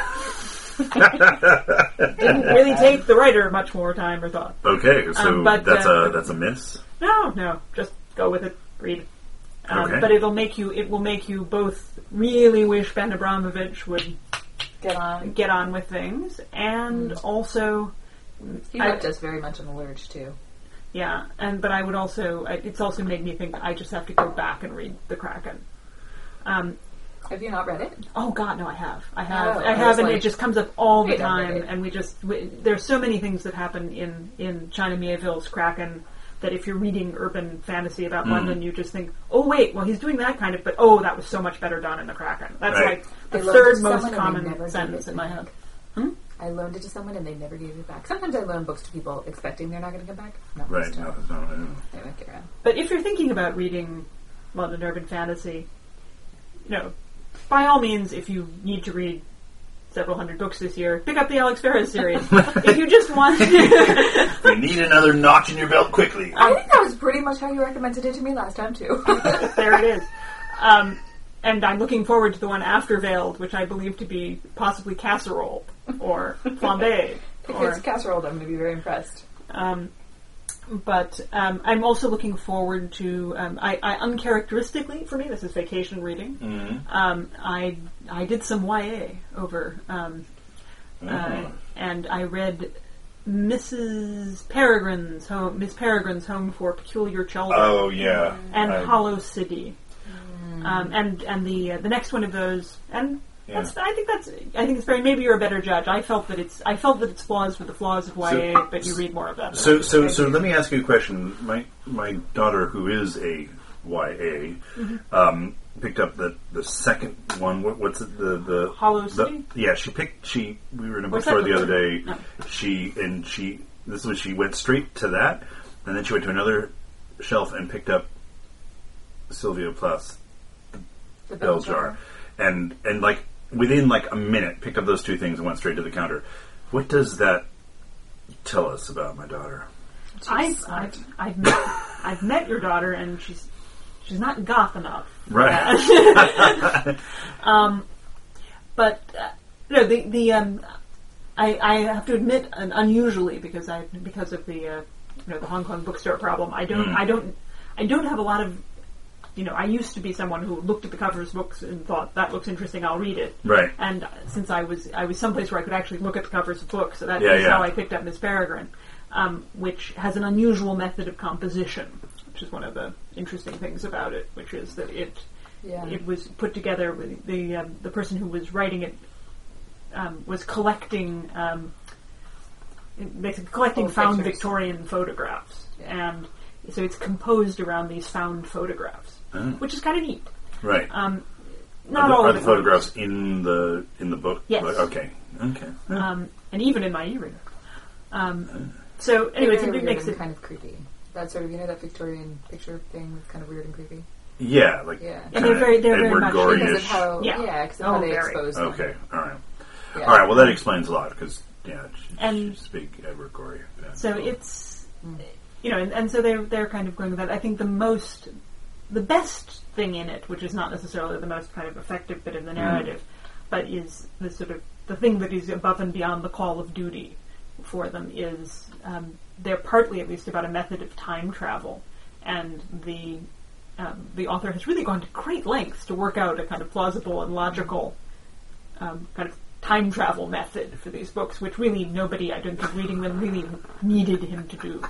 Didn't really take the writer much more time or thought. Okay. So Um, but, that's uh, a that's a miss. No, no, just go with it. Read it. Um, Okay. But it'll make you. It will make you both really wish Ben Abramovich would Get on. get on with things, and also, He I- left us very much on the lurch too. yeah. And but I would also. I- It's also made me think I just have to go back and read the Kraken. Um, Have you not read it? Oh God, no, I have. I have. Oh, I I have, was and like, it just comes up all the wait, I read time. it. And we just we, there's so many things that happen in in China Miéville's Kraken that if you're reading urban fantasy about Mm. London, you just think, oh wait, well he's doing that kind of, but oh that was so much better done in the Kraken. That's Right. like the I loaned it third to most someone and they common never gave sentence it in my back. head. Hmm? I loaned it to someone and they never gave it back. Sometimes I loan books to people expecting they're not going to come back. Not Right. this time. No, it's not, uh, They won't get around. But if you're thinking about reading London urban fantasy, you know, by all means, if you need to read several hundred books this year, pick up the Alex Ferris series. If you just want, you need another notch in your belt quickly. I think that was pretty much how you recommended it to me last time, too. there it is. Um, and I'm looking forward to the one after Veiled, which I believe to be possibly Casserole or Flambé. If or, it's casserole, I'm going to be very impressed. Um, but um, I'm also looking forward to. Um, I, I uncharacteristically for me, this is vacation reading. Mm-hmm. Um, I I did some Y A over, um, uh, Oh. and I read Missus Peregrine's home, Miss Peregrine's Home for Peculiar Children, Oh yeah. and I- Hollow City, um, and and the uh, the next one of those, and Yeah. that's I think that's I think it's very maybe you're a better judge. I felt that it's I felt that its flaws were the flaws of Y A, So- but you read more of that. So, so, so let me ask you a question. My my daughter, who is a Y A, um, picked up the, the second one. What, what's it? The the Hollow the- City? yeah, she picked. She we were in a What's bookstore that the other book? day. No. She and she. This was she went straight to that, and then she went to another shelf and picked up Sylvia Plath's The Bell Jar, and and like within like a minute, picked up those two things and went straight to the counter. What does that tell us about my daughter? I've, I've I've met I've met your daughter, and she's she's not goth enough. Right. um, but uh, no, the the um, I I have to admit, and unusually because I because of the uh, you know the Hong Kong bookstore problem, I don't Mm. I don't I don't have a lot of. You know, I used to be someone who looked at the covers of books and thought, that looks interesting, I'll read it. Right. And since I was I was someplace where I could actually look at the covers of books, so that Yeah, is yeah. how I picked up Miss Peregrine, um, which has an unusual method of composition, which is one of the interesting things about it, which is that it Yeah. it was put together with the um, the person who was writing it um, was collecting um, basically collecting Old found pictures. Victorian photographs, Yeah. and so it's composed around these found photographs, Oh. which is kind of neat. Right. Um, Are not the, all are of the it photographs in the in the book? Yes. Like, okay. Okay. um, and even in my e-reader. Um, so, anyways, Very it weird makes and it. kind of creepy. That sort of, you know, that Victorian picture thing that's kind of weird and creepy. Yeah, like Yeah. And they're very, they're very Edward much Gorey-ish. Because of how, Yeah. yeah, because of Oh, how they very. expose them. Okay. All right. Yeah. All right. Well, that explains a lot because yeah, she, And- she's a big Edward Gorey fan. So it's, you know, and, and so they're they're kind of going with that. I think the most, the best thing in it, which is not necessarily the most kind of effective bit of the narrative, but is the sort of the thing that is above and beyond the call of duty for them is um, they're partly at least about a method of time travel, and the um, the author has really gone to great lengths to work out a kind of plausible and logical um, kind of time travel method for these books, which really nobody, I don't think, reading them really needed him to do.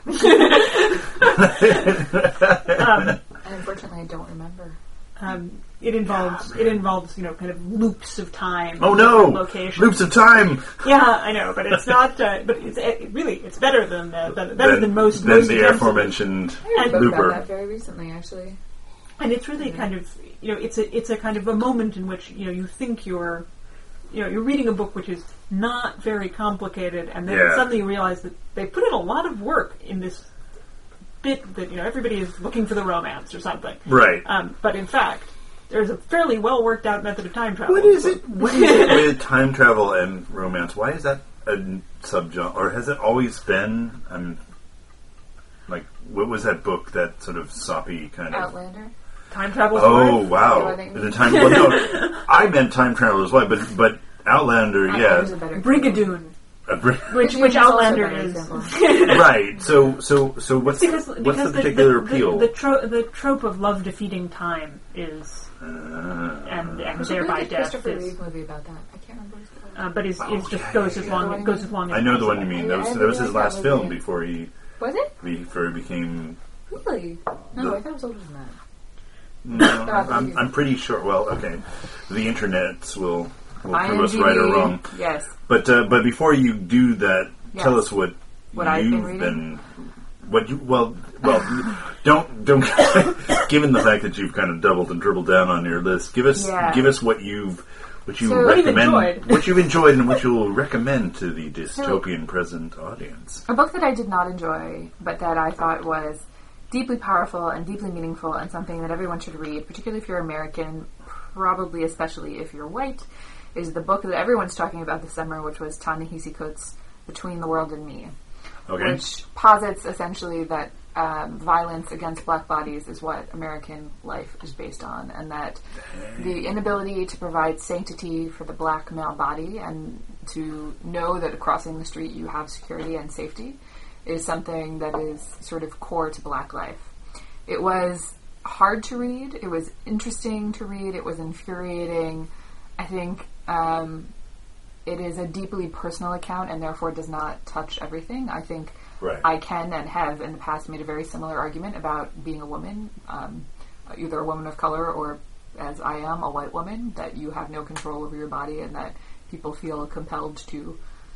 um, And unfortunately, I don't remember. um, it involves it involves you know kind of loops of time. oh no! locations. Loops of time. Yeah, I know, but it's not. Uh, but it's it, really it's better than uh, than, better Then- than most. Then most the attempts at- aforementioned I And- read a book about Looper. that very recently, actually. And it's really kind of, you know, it's a it's a kind of a moment in which, you know, you think you're, you know, you're reading a book which is not very complicated, and then Yeah. suddenly you realize that they put in a lot of work in this bit that, you know, everybody is looking for the romance or something. Right. Um, but in fact, there's a fairly well worked out method of time travel. What is it? What is it with time travel and romance? Why is that a subgenre, or has it always been? Um, like, what was that book? That sort of soppy kind of. Outlander? Time travel. Oh Yeah, wow! I think- The time. Well, no, I meant time travel as well, but but Outlander, Outlander's yeah, a better Brigadoon, A br- which Brigadoon which is also a Outlander better is. example. right. So so so what's Because, what's because the particular the, appeal? The, the, tro- the trope of love defeating time is, Uh, and, and There's a thereby really good death Christopher is, Reeve movie about that. I can't remember what it's called. uh, but is, Oh, is just yeah, goes yeah, as yeah. long The one goes you as long as I know the one possible. you mean. I- That was I that was really his like last that film movie. before he Was it? before he became. Really? No, The- I thought it was older than that. No, Uh, I'm, I'm pretty sure. Well, okay, the internets will will I prove M us D B, right or wrong. Yes. But uh, but before you do that, Yes. tell us what, What I've you've been reading? been. What you well well don't don't given the fact that you've kind of doubled and dribbled down on your list, give us Yeah. give us what you've what you So- What you've recommend enjoyed. what you've enjoyed and what you'll recommend to the dystopian present audience. A book that I did not enjoy, but that I thought was deeply powerful and deeply meaningful and something that everyone should read, particularly if you're American, probably especially if you're white, is the book that everyone's talking about this summer, which was Ta-Nehisi Coates' Between the World and Me, Okay. which posits essentially that um, violence against black bodies is what American life is based on, and that the inability to provide sanctity for the black male body and to know that crossing the street you have security and safety is something that is sort of core to black life. It was hard to read. It was interesting to read. It was infuriating. I think um, it is a deeply personal account and therefore does not touch everything. I think Right. I can and have in the past made a very similar argument about being a woman, um, either a woman of color or, as I am, a white woman, that you have no control over your body and that people feel compelled to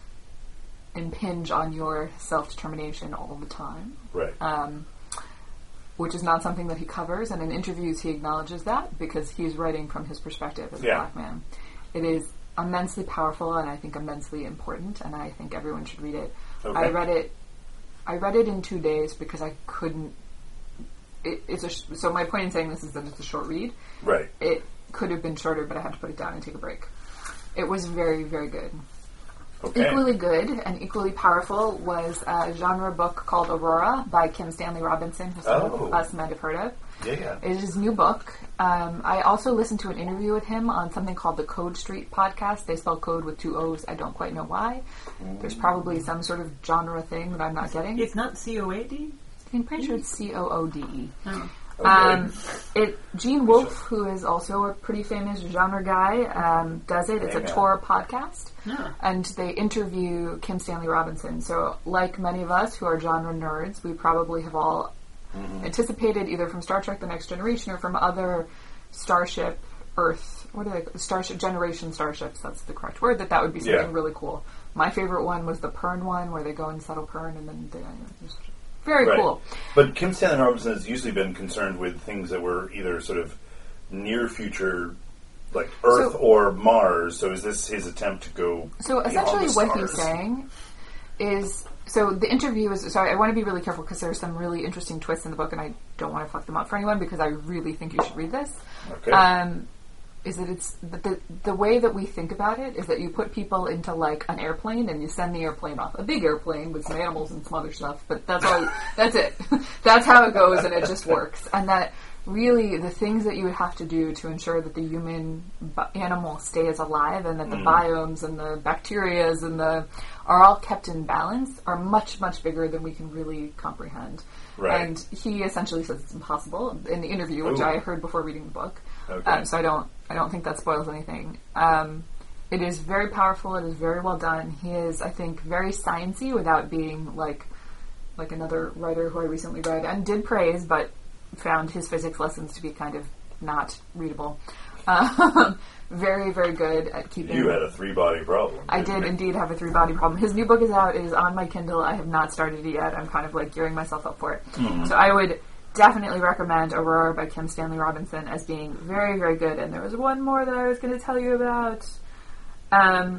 impinge on your self-determination all the time. Right. Um, which is not something that he covers, and in interviews he acknowledges that because he's writing from his perspective as a Yeah. black man. It is immensely powerful and I think immensely important, and I think everyone should read it. Okay. I read it. I read it in two days because I couldn't. It, it's a sh- so my point in saying this is that it's a short read. Right. It could have been shorter, but I had to put it down and take a break. It was very, very good. Okay. Equally good and equally powerful was a genre book called Aurora by Kim Stanley Robinson, who some Oh. of us might have heard of. Yeah, yeah. It is his new book. Um, I also listened to an interview with him on something called the Code Street podcast. They spell code with two O's. I don't quite know why. There's probably some sort of genre thing that I'm not getting. It's not C O A D? I'm pretty sure it's C O O D E. Oh. Okay. Um, it Gene Wolfe, who is also a pretty famous genre guy, um, does it. It's a Hang on. tour podcast, Yeah. and they interview Kim Stanley Robinson. So, like many of us who are genre nerds, we probably have all anticipated either from Star Trek: The Next Generation or from other Starship Earth. What are they? Starship Generation starships. That's the correct word. That that would be something Yeah. really cool. My favorite one was the Pern one, where they go and settle Pern, and then they, it's very Right. cool. But Kim Stanley Robinson has usually been concerned with things that were either sort of near future, like Earth So- or Mars. So is this his attempt to go? So beyond essentially, the what he's stars? saying is, so the interview is. Sorry, I want to be really careful because there's some really interesting twists in the book, and I don't want to fuck them up for anyone because I really think you should read this. Okay. Um, is that it's the, the the way that we think about it is that you put people into like an airplane and you send the airplane off, a big airplane with some animals and some other stuff, but that's all. That's it. That's how it goes, and it just works. And that really the things that you would have to do to ensure that the human bi- animal stays alive and that the biomes and the bacterias and the are all kept in balance are much much bigger than we can really comprehend. Right. And he essentially says it's impossible in the interview, which Ooh. I heard before reading the book. Okay. Um, so I don't, I don't think that spoils anything. Um, it is very powerful. It is very well done. He is, I think, very sciencey without being like, like another writer who I recently read and did praise, but found his physics lessons to be kind of not readable. Um, very, very good at keeping. You had a three body problem. I didn't did you? indeed have a three body problem. His new book is out. It is on my Kindle. I have not started it yet. I'm kind of like gearing myself up for it. So I would definitely recommend Aurora by Kim Stanley Robinson as being very, very good. And there was one more that I was going to tell you about. Um,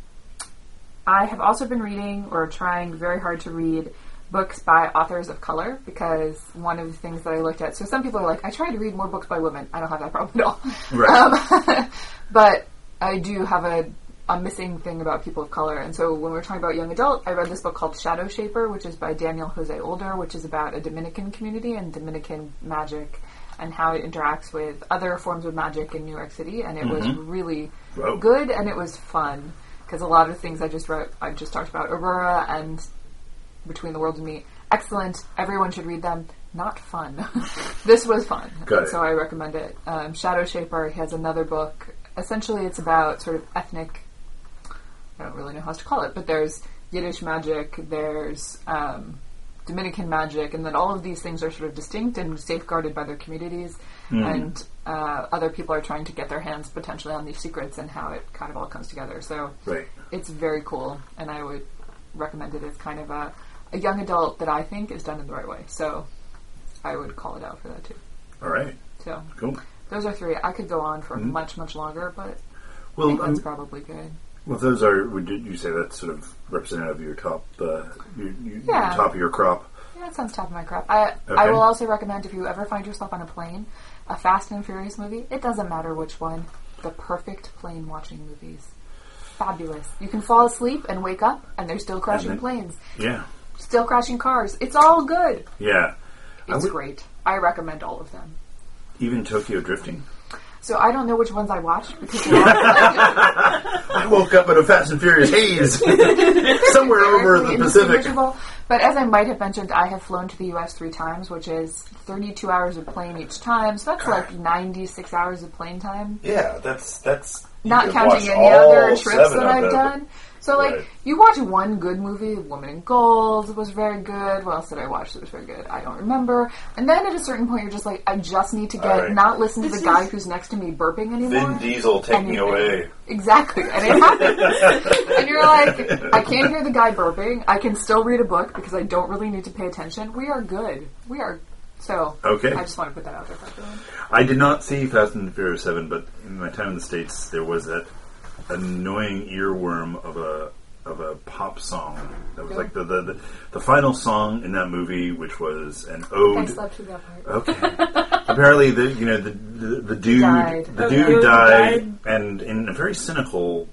I have also been reading or trying very hard to read books by authors of color because one of the things that I looked at, so some people are like, I try to read more books by women. I don't have that problem at all. Right. Um, but I do have a, a missing thing about people of color. And so when we're talking about young adult, I read this book called Shadow Shaper, which is by Daniel Jose Older, which is about a Dominican community and Dominican magic and how it interacts with other forms of magic in New York City. And it was really Whoa. good and it was fun because a lot of things I just wrote, I just talked about Aurora and Between the World and Me. Excellent. Everyone should read them. Not fun. This was fun. Got and it. so I recommend it. Um, Shadow Shaper, he has another book. Essentially, it's about sort of ethnic, I don't really know how else to call it, but there's Yiddish magic, there's um, Dominican magic, and that all of these things are sort of distinct and safeguarded by their communities, Mm. and uh, other people are trying to get their hands potentially on these secrets and how it kind of all comes together. So Right. it's very cool, and I would recommend it as kind of a, a young adult that I think is done in the right way. So I would call it out for that too. All right. So Cool. those are three. I could go on for Mhm. much, much longer, but I Well, think that's um, probably good. well, those are. Would you you say that's sort of representative of your top, uh, your, your, Yeah. your top of your crop? Yeah, that sounds top of my crap. I Okay. I will also recommend, if you ever find yourself on a plane, a Fast and Furious movie. It doesn't matter which one. The perfect plane watching movies. Fabulous. You can fall asleep and wake up, and they're still crashing then- planes, Yeah. still crashing cars. It's all good. Yeah. I It's would- great. I recommend all of them. Even Tokyo Drifting. So I don't know which ones I watched because they're all like, I woke up in a Fast and Furious haze somewhere over the numerically Pacific. indistinguishable. But as I might have mentioned, I have flown to the U S three times, which is thirty-two hours of plane each time. So that's like ninety-six hours of plane time. Yeah, that's that's Not you counting watch any all other trips seven that of I've them. done. So, like, Right. you watch one good movie, Woman in Gold was very good. What else did I watch that was very good? I don't remember. And then at a certain point, you're just like, I just need to get, All right. not listen to This the guy is- who's next to me burping anymore. Vin Diesel, take And me you- away. Exactly. And it happens. And you're like, I can't hear the guy burping. I can still read a book because I don't really need to pay attention. We are good. We are. So, Okay. I just want to put that out there for everyone. I did not see Fast and Furious seven, but in my time in the States, there was that annoying earworm of a of a pop song that was like the the, the the final song in that movie, which was an I ode. slept through that part. Okay. Apparently, the you know the the, the dude Died. the Oh, dude dude died, died. and in a very cynical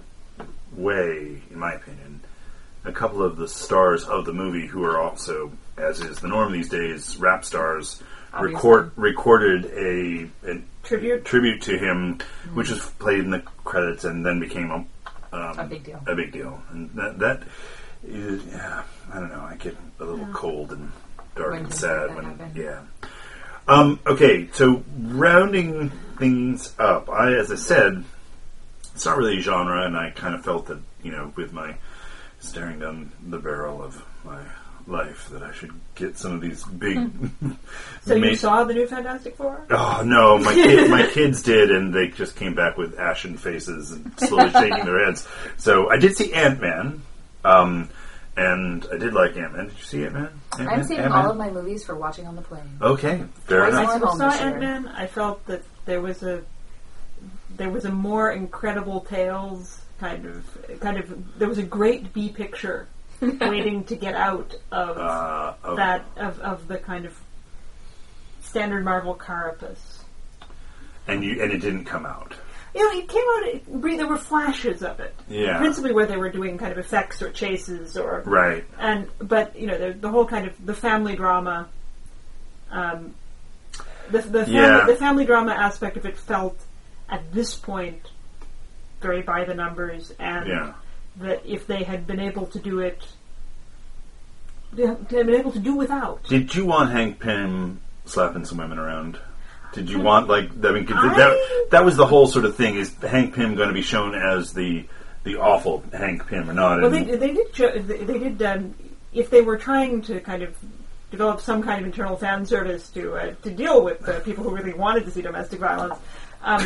way, in my opinion, a couple of the stars of the movie, who are also, as is the norm these days, rap stars, Obviously. record recorded a, a Tribute. tribute to him, which was played in the credits and then became a, um, A big deal. A big deal, and that that is, yeah, I don't know. I get a little cold and dark When and things sad like that when, happen. yeah. Um, okay, so rounding things up, I, as I said, it's not really a genre, and I kind of felt that, you know, with my staring down the barrel of my life, that I should get some of these big. So you ma- saw the new Fantastic Four? Oh no, my kid, my kids did, and they just came back with ashen faces and slowly shaking their heads. So I did see Ant-Man, um, and I did like Ant-Man. Did you see Ant-Man? Ant-Man? I'm saving Ant-Man? all of my movies for watching on the plane. Okay, fair Twice enough. more. I home saw this year. Ant-Man. I felt that there was a there was a more incredible tales kind of kind of there was a great B picture waiting to get out of Uh, okay. that of, of the kind of standard Marvel carapace. and you and it didn't come out. You know, it came out. It, there were flashes of it, Yeah, principally where they were doing kind of effects or chases or right. and but you know the, the whole kind of the family drama, um, the the family, Yeah. the family drama aspect of it felt at this point very by the numbers, and Yeah. that if they had been able to do it, they had been able to do without. Did you want Hank Pym slapping some women around? Did you want, like, I mean, 'cause I- that, that was the whole sort of thing, is Hank Pym going to be shown as the the awful Hank Pym or not? Well, they And- they did show, they, they did um, if they were trying to kind of develop some kind of internal fan service to uh, to deal with the people who really wanted to see domestic violence. Um,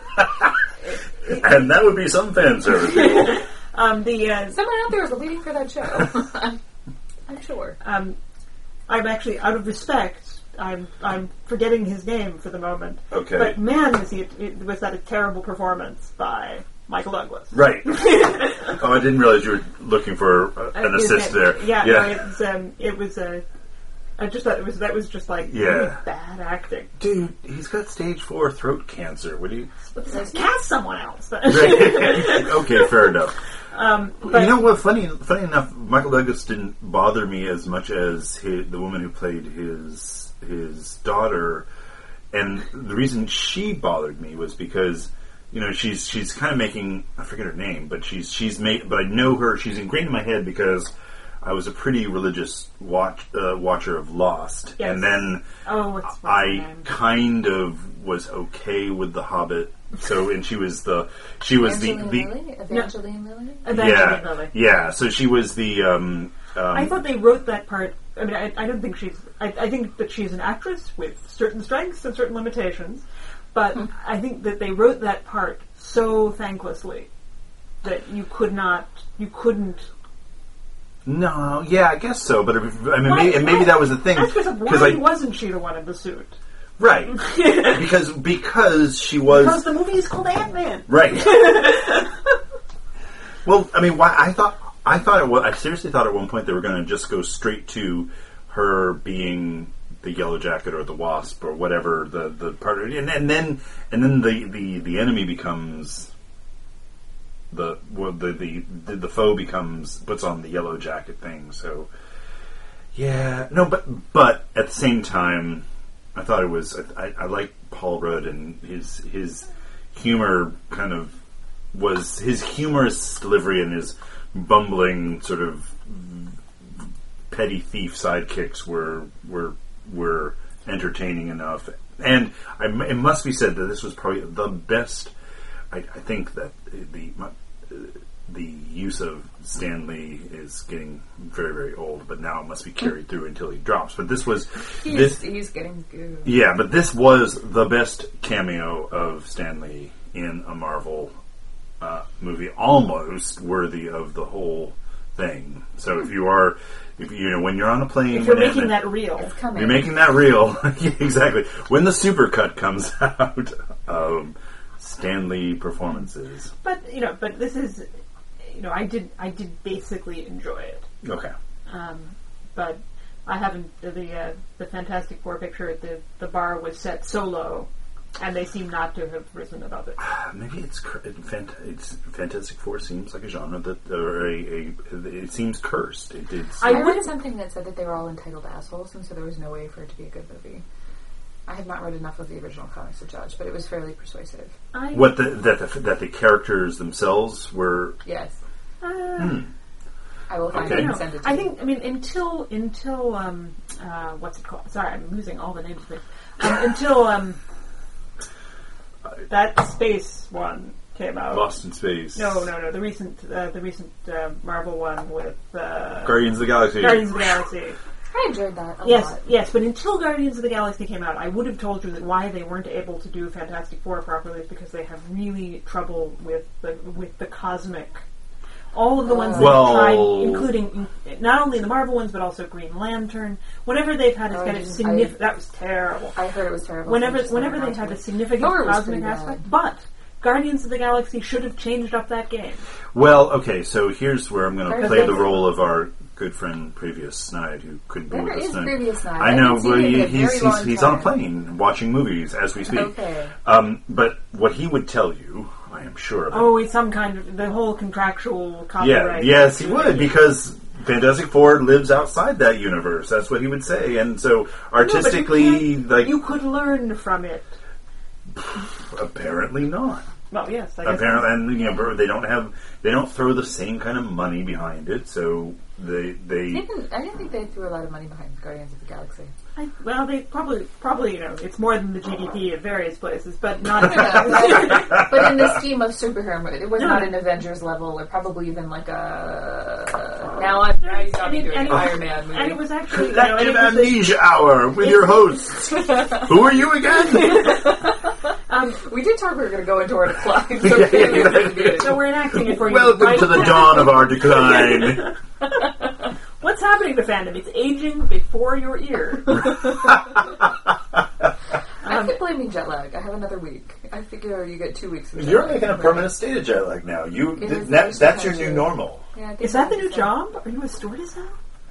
and that would be some fan service, people. um, the uh, Someone out there is waiting for that show. I'm, I'm sure. um, I'm actually out of respect. I'm I'm forgetting his name for the moment. Okay. But man, was he it, was that a terrible performance by Michael Douglas? Right. Oh, I didn't realize you were looking for uh, an Uh, is assist it- there. Yeah, Yeah. No, it was um, it was a. I just thought it was that was just like really Yeah. bad acting. Dude, he's got stage four throat cancer. What do you... Cast someone else. Okay, fair enough. um, but You know what? Funny, funny enough, Michael Douglas didn't bother me as much as his, the woman who played his his daughter, and the reason she bothered me was because, you know, she's she's kind of making, I forget her name, but she's she's made, but I know her. She's ingrained in my head because I was a pretty religious watch uh, watcher of Lost, Yes. and then oh, what's, what's her I name? kind of was okay with The Hobbit. So, and she was the she was the, Evangeline the Lilly? Evangeline Lilly? Eventually, yeah, Lily. yeah. So she was the. Um, um, I thought they wrote that part I mean, I, I don't think she's. I, I think that she's an actress with certain strengths and certain limitations, but mm. I think that they wrote that part so thanklessly that you could not, you couldn't. No, yeah, I guess so. But if, I mean, why, maybe, and maybe why, that was the thing. Because why I, wasn't she the one in the suit? Right, because because she was because the movie is called Ant-Man. Right. Well, I mean, why I thought I thought it was, I seriously thought at one point they were going to just go straight to her being the Yellow Jacket or the Wasp or whatever the the part, of, and, and then and then the, the, the enemy becomes the well, the, the the the foe becomes puts on the Yellow Jacket thing. So yeah, no, but but at the same time, I thought it was I, I like Paul Rudd and his his humor kind of was his humorous delivery and his bumbling sort of petty thief sidekicks were were were entertaining enough. And I, it must be said that this was probably the best. I, I think that the the use of Stan Lee is getting very very old, but now it must be carried through until he drops. But this was he's, this he's getting good. Yeah, but this was the best cameo of Stan Lee in a Marvel uh, movie, almost worthy of the whole thing. So if you are, if you know, when you're on a plane, if you're when making it, that real, you're making that real. Yeah, exactly. When the supercut comes out, um, Stan Lee performances. But you know, but this is, you know, I did, I did basically enjoy it. Okay. Um, but I haven't the uh, the Fantastic Four picture at the the bar was set so low. And they seem not to have risen above it. Maybe it's, it's Fantastic Four seems like a genre that, or a, a it seems cursed. It, it's, I read something that said that they were all entitled assholes, and so there was no way for it to be a good movie. I have not read enough of the original comics to judge, but it was fairly persuasive. I what the, that the that the characters themselves were. Yes. Uh, hmm. I will find Okay. it and send it to I you. think. I mean, until until um, uh, what's it called? Sorry, I'm losing all the names of it. Um, until um. That space one came out. Lost in Space. No, no, no. The recent, uh, the recent uh, Marvel one with uh, Guardians of the Galaxy. Guardians of the Galaxy. I enjoyed that a Yes, lot. yes. But until Guardians of the Galaxy came out, I would have told you that why they weren't able to do Fantastic Four properly is because they have really trouble with the with the cosmic. All of the ones that Well- have tried, including not only the Marvel ones, but also Green Lantern. Whenever they've had this Oh, kind I of didn't- significant, I- that was terrible. I heard it was terrible. Whenever, so I just whenever never they got had to a it. significant Thor was cosmic pretty aspect, bad. but Guardians of the Galaxy should have changed up that game. Well, okay, so here's where I'm going to There's play a- the role of our good friend Previous Snide, who couldn't be There with us is tonight. Previous Snide. I I know, haven't seen but him in he, a he's very he's, long he's on a time. plane watching movies as we speak. Okay. Um, but what he would tell you, I am sure of it. Oh, it's some kind of the whole contractual yeah, copyright. yes, he would, because Fantastic Four lives outside that universe. That's what he would say, and so No, but artistically, you can't- like you could learn from it. apparently not. Well, yes, I guess. Apparently, and you know, they don't have, they don't throw the same kind of money behind it, so they I they. didn't, I didn't think they threw a lot of money behind Guardians of the Galaxy. I, well, they probably, probably, you know, it's more than the G D P at various places, but not. but, but in the scheme of superhero movies, it was No. not an Avengers level, or probably even like a. Now I'm now you got me doing and, an it, Iron Man movie. and it was actually, you know, and Collective it was a- Amnesia Hour with your hosts. Who are you again? um, we did talk we were going to go into our decline. So, Yeah, clearly yeah, we didn't do it. so we're enacting it for you. Welcome right to the now. dawn of our decline. What's happening to fandom? It's aging before your ears. I'm not blaming jet lag. I have another week. I figure you get two weeks. Of jet You're lag. making a permanent state of jet lag now. You It th- is that, nice that's to your have new you. normal. Yeah, I think Is that the so. new job? Are you a stewardess now?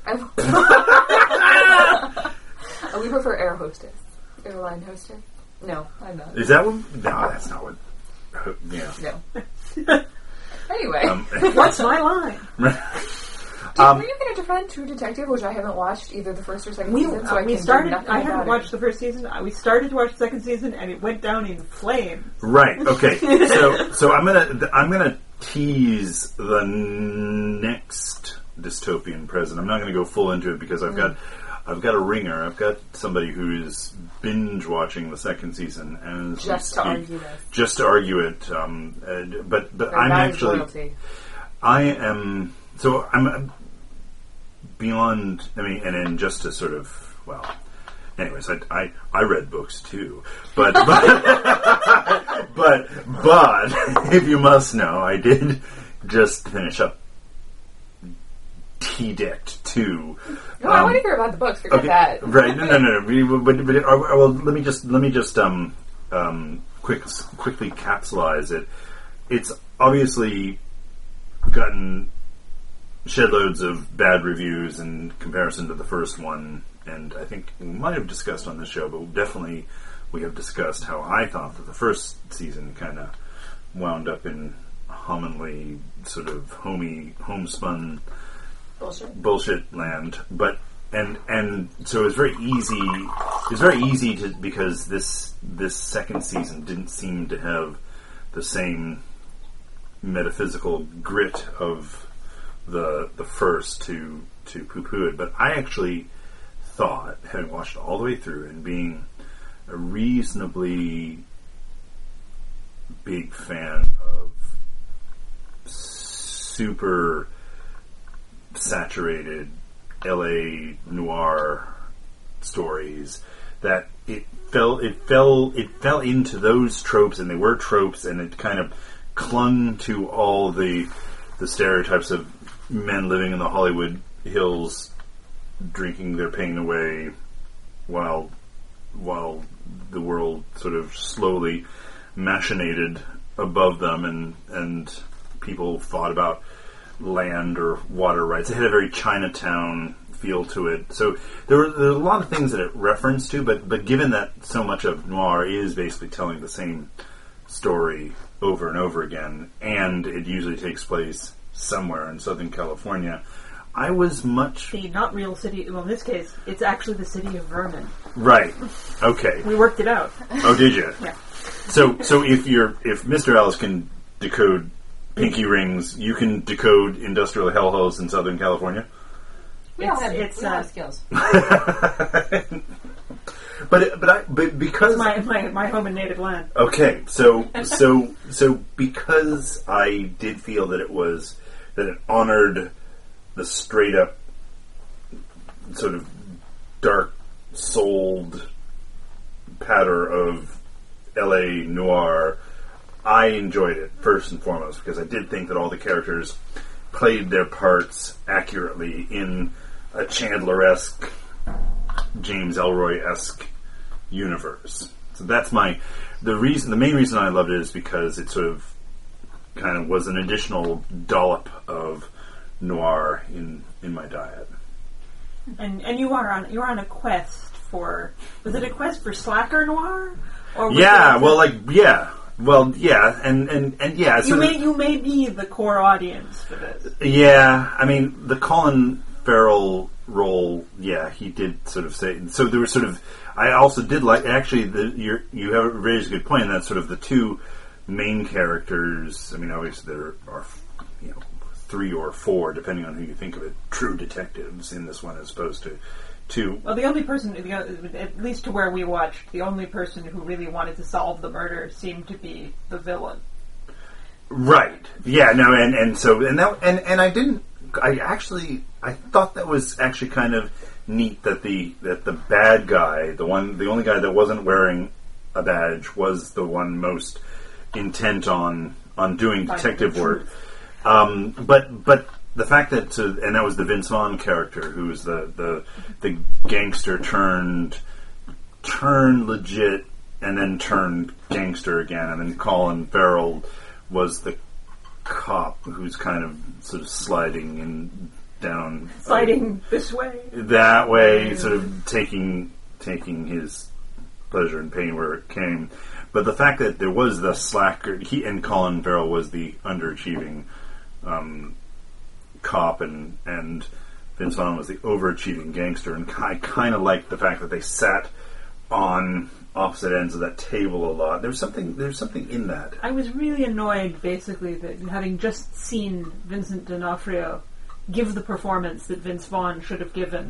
I- Uh, we prefer air hostess. Airline hostess? No, I'm not. Is that what? No, that's not what. Yeah. No. Anyway. Um, What's my line? Did, um, were you going to defend True Detective, which I haven't watched either the first or second We, season, so uh, I we can started. do nothing I about haven't it. watched the first season. Uh, We started to watch the second season, and it went down in flames. right. Okay. So so I'm gonna I'm gonna tease the next dystopian present. I'm not gonna go full into it because I've Mm. got I've got a ringer. I've got somebody who's binge watching the second season as we Just to speak. argue this. Just to argue it. Um, uh, but but Their I'm valued actually. loyalty. I am so I'm uh, beyond, I mean, and then just to sort of, well, anyways, I, I, I read books too, but, but, but, but, if you must know, I did just finish up T-Dect two. No, I want to hear about the books. Forget okay, that. Right? No, no, no. no. We- But, but, uh, well, let me just let me just um, um, quick quickly capsulize it. It's obviously gotten shed loads of bad reviews in comparison to the first one, and I think we might have discussed on this show, but definitely we have discussed how I thought that the first season kind of wound up in commonly sort of homey, homespun Bullshit. bullshit land. But and and so it was very easy. It was very easy to because this this second season didn't seem to have the same metaphysical grit of the the first to to poo-poo it. But I actually thought, having watched it all the way through and being a reasonably big fan of super saturated L A noir stories, that it fell it fell it fell into those tropes, and they were tropes, and it kind of clung to all the the stereotypes of men living in the Hollywood Hills drinking their pain away while while the world sort of slowly machinated above them, and and people thought about land or water rights. It had a very Chinatown feel to it. So there were, there were a lot of things that it referenced to, but but given that so much of noir is basically telling the same story over and over again, and it usually takes place somewhere in Southern California, I was much... The not real city, well in this case, it's actually the city of Vernon. Right. Okay. We worked it out. Oh, did you? Yeah. So so if you're if Mister Alice can decode pinky rings, you can decode industrial hellholes in Southern California? We all It's- have, it's, we all uh, have skills. But it- but I but because It's my, my, my home and native land. okay, so so so because I did feel that it was that it honored the straight up sort of dark souled patter of L A noir, I enjoyed it first and foremost because I did think that all the characters played their parts accurately in a Chandler-esque, James Ellroy-esque universe. So that's my the reason. The main reason I loved it is because it sort of kind of was an additional dollop of noir in in my diet. And and you are on you're on a quest for was it a quest for slacker noir? Or was Yeah, it- well, like yeah, well, yeah, and and and yeah. So you may you may be the core audience for this. Yeah, I mean, the Colin Farrell role, yeah, he did sort of say... So there was sort of... I also did like... Actually, the, you're, you have raised a good point, and that's sort of the two main characters. I mean, obviously there are, you know, three or four, depending on who you think of it, true detectives in this one as opposed to two... Well, the only person, the, at least to where we watched, the only person who really wanted to solve the murder seemed to be the villain. Right. Yeah, no, and, and so... And, that, and, and I didn't... I actually... I thought that was actually kind of neat that the that the bad guy, the one, the only guy that wasn't wearing a badge, was the one most intent on on doing Finding detective the work. truth. Um, but but the fact that uh, and that was the Vince Vaughn character, who was the the the gangster turned turned legit and then turned gangster again, and then Colin Farrell was the cop who's kind of sort of sliding in down Sliding this way. that way, sort of taking taking his pleasure and pain where it came. But the fact that there was the slacker, he and Colin Farrell was the underachieving um, cop, and and Vince Vaughn was the overachieving gangster. And I kind of liked the fact that they sat on opposite ends of that table a lot. There's something there's something in that. I was really annoyed, basically, that having just seen Vincent D'Onofrio give the performance that Vince Vaughn should have given.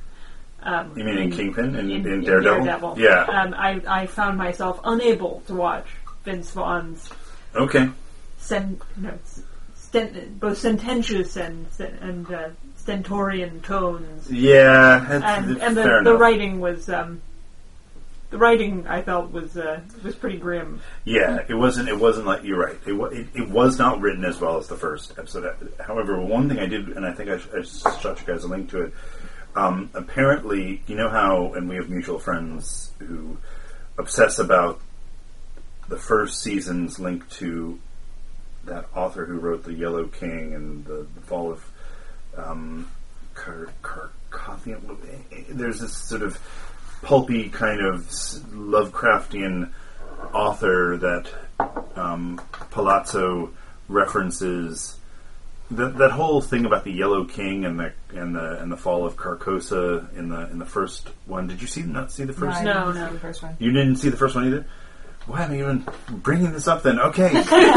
Um, You mean in Kingpin? In- in in Daredevil? Yeah. Um, I, I found myself unable to watch Vince Vaughn's Okay. sen- no, s- sten- both sententious and and uh, stentorian tones. Yeah, it's, and it's and the, fair the enough. writing was um, the writing I felt was uh, was pretty grim. Yeah, it wasn't. It wasn't like you're right. It, wa- it it was not written as well as the first episode. However, one thing I did, and I think I, sh- I shot you guys a link to it. Um, apparently, you know how, and we have mutual friends who obsess about the first season's link to that author who wrote The Yellow King and the, the Fall of um, Car- Carcathian. There's this sort of pulpy kind of Lovecraftian author that um, Palazzo references. That that whole thing about the Yellow King and the and the and the fall of Carcosa in the in the first one. Did you see not see the first? I No, didn't no. see the first one. You didn't see the first one either? Why am I even bringing this up then? Okay.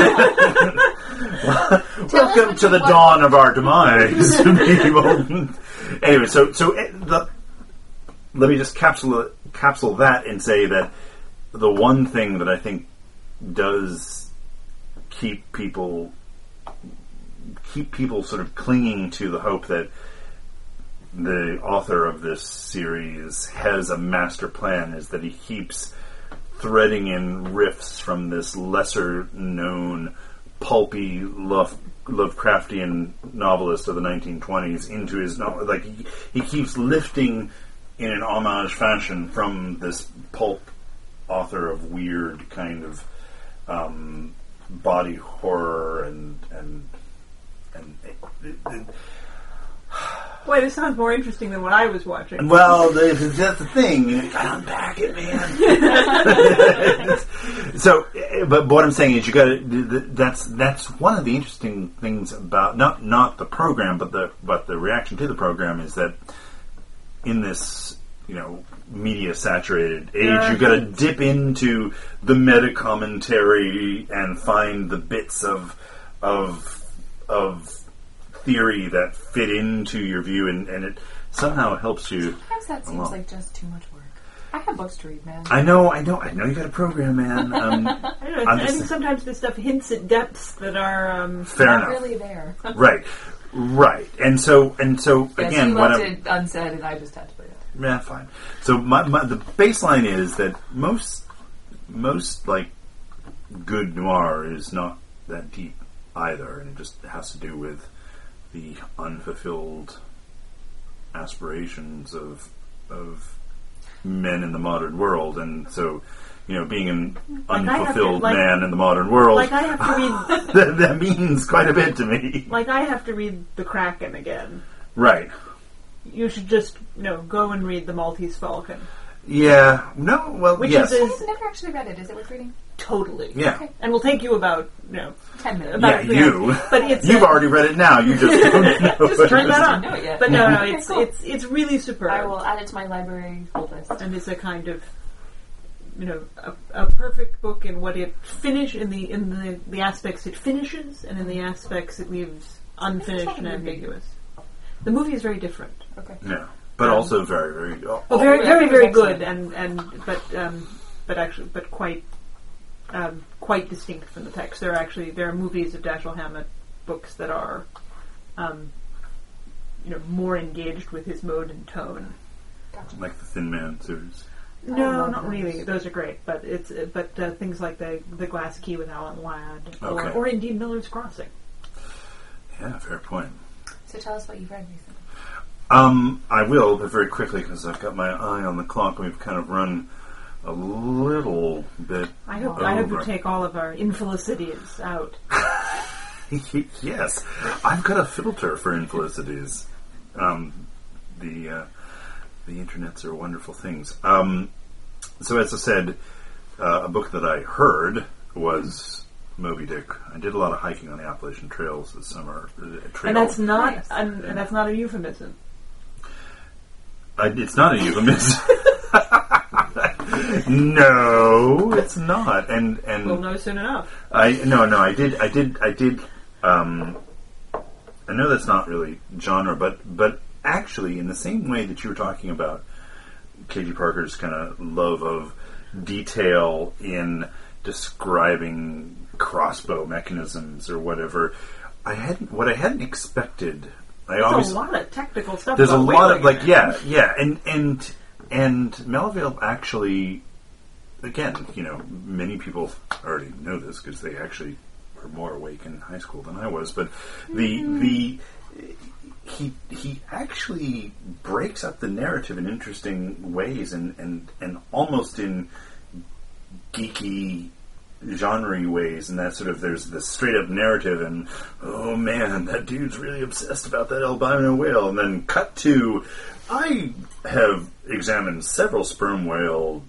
Welcome to the dawn of our demise, people. Anyway, so so it, the, let me just capsule capsule that and say that the one thing that I think does keep people keep people sort of clinging to the hope that the author of this series has a master plan is that he keeps threading in riffs from this lesser-known, pulpy, Love, Lovecraftian novelist of the nineteen twenties into his novel. Like he, he keeps lifting in an homage fashion from this pulp author of weird kind of um, body horror and and and. It, it, it, Boy, this sounds more interesting than what I was watching. Well, that's the thing. You gotta unpack it, man. So, but what I'm saying is, you gotta. That's that's one of the interesting things about not not the program, but the but the reaction to the program is that in this, you know, media saturated age, Yeah. you gotta dip into the meta commentary and find the bits of of of. theory that fit into your view, and, and it somehow helps you. Sometimes that seems along. like just too much work. I have books to read, man. I know, I know, I know. You got a program, man. Um, I don't know, I'm and just- sometimes this stuff hints at depths that are um, fair Not enough, really there. right, right. And so, and so Yes, again, you what left I'm, it unsaid, and I just had to put it. yeah, fine. So my, my the baseline is that most most like good noir is not that deep either, and it just has to do with the unfulfilled aspirations of of men in the modern world, and so you know, being an Like I have to- unfulfilled like- man in the modern world, like I have to read that, that means quite a bit to me. like I have to read The Kraken again. Right? You should just you know go and read The Maltese Falcon. Yeah. No. Well, Which yes. is a- I've never actually read it. Is it worth reading? Totally. Yeah. Okay. And will take you about you know Ten minutes. about Yeah, you. But it's You've uh, already read it now. You just don't know. just turn that on. know it yet. But no, no, Okay, it's cool. it's it's really superb. I will add it to my library full list. and it's a kind of you know a, a perfect book in what it finish in the in the, the aspects it finishes and in the aspects it leaves unfinished It's and not a movie. ambiguous. The movie is very different. Okay. Yeah, but also very, very. Oh, Oh, very, yeah, very, it was very excellent. good, and and but um, but actually, but quite um, quite distinct from the text. There are actually there are movies of Dashiell Hammett books that are um, you know more engaged with his mode and tone. like the Thin Man series. No, love not those. really. Those are great, but it's uh, but uh, things like the the Glass Key with Alan Ladd, or, Okay. or indeed Miller's Crossing. Yeah, fair point. So tell us what you've read recently. Um, I will, but very quickly because I've got my eye on the clock. We've kind of run a little bit. I hope over. I hope you take all of our infelicities out. Yes, I've got a filter for infelicities. Um, the uh, the internets are wonderful things. Um, so as I said, uh, a book that I heard was Moby Dick. I did a lot of hiking on the Appalachian Trails this summer. Uh, trail. And that's not Nice. an, and that's not a euphemism. I, it's not a euphemism. No, it's not. And and We'll know soon enough. I no no I did I did I did um I know that's not really genre, but but actually in the same way that you were talking about K G Parker's kind of love of detail in describing crossbow mechanisms or whatever, I hadn't what I hadn't expected. I There's always a lot of technical stuff. there's a about lot of whaling like in it. yeah yeah and and and Melville actually again you know many people already know this because they actually were more awake in high school than I was, but the Mm-hmm. the he he actually breaks up the narrative in interesting ways and and and almost in geeky genre ways, and that sort of there's this straight up narrative and oh man, that dude's really obsessed about that albino whale, and then cut to I have examined several sperm whale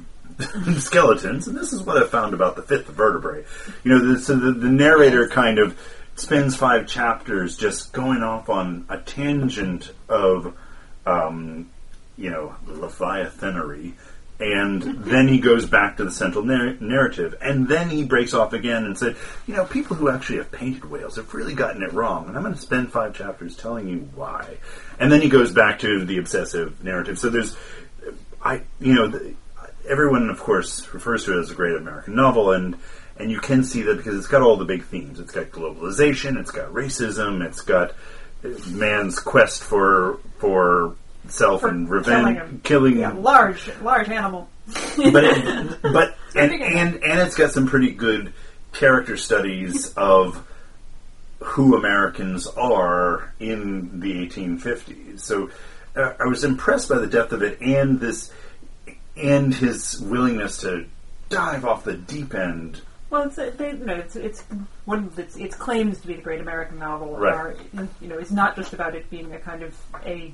skeletons, and this is what I found about the fifth vertebrae. You know, the, so the, the narrator kind of spends five chapters just going off on a tangent of um, you know leviathanery. And then he goes back to the central nar- narrative. And then he breaks off again and said, you know, people who actually have painted whales have really gotten it wrong. And I'm going to spend five chapters telling you why. And then he goes back to the obsessive narrative. So there's, I, you know, the, everyone, of course, refers to it as a great American novel. And, and you can see that because it's got all the big themes. It's got globalization. It's got racism. It's got man's quest for, for, self For and killing revenge, him. killing, Yeah, large, large animal. but it, but and, and and it's got some pretty good character studies of who Americans are in the eighteen fifties. So uh, I was impressed by the depth of it and this and his willingness to dive off the deep end. Well, it's uh, they, you know, it's it's one of its, its claims to be the great American novel. Right. Are, you know, it's not just about it being a kind of a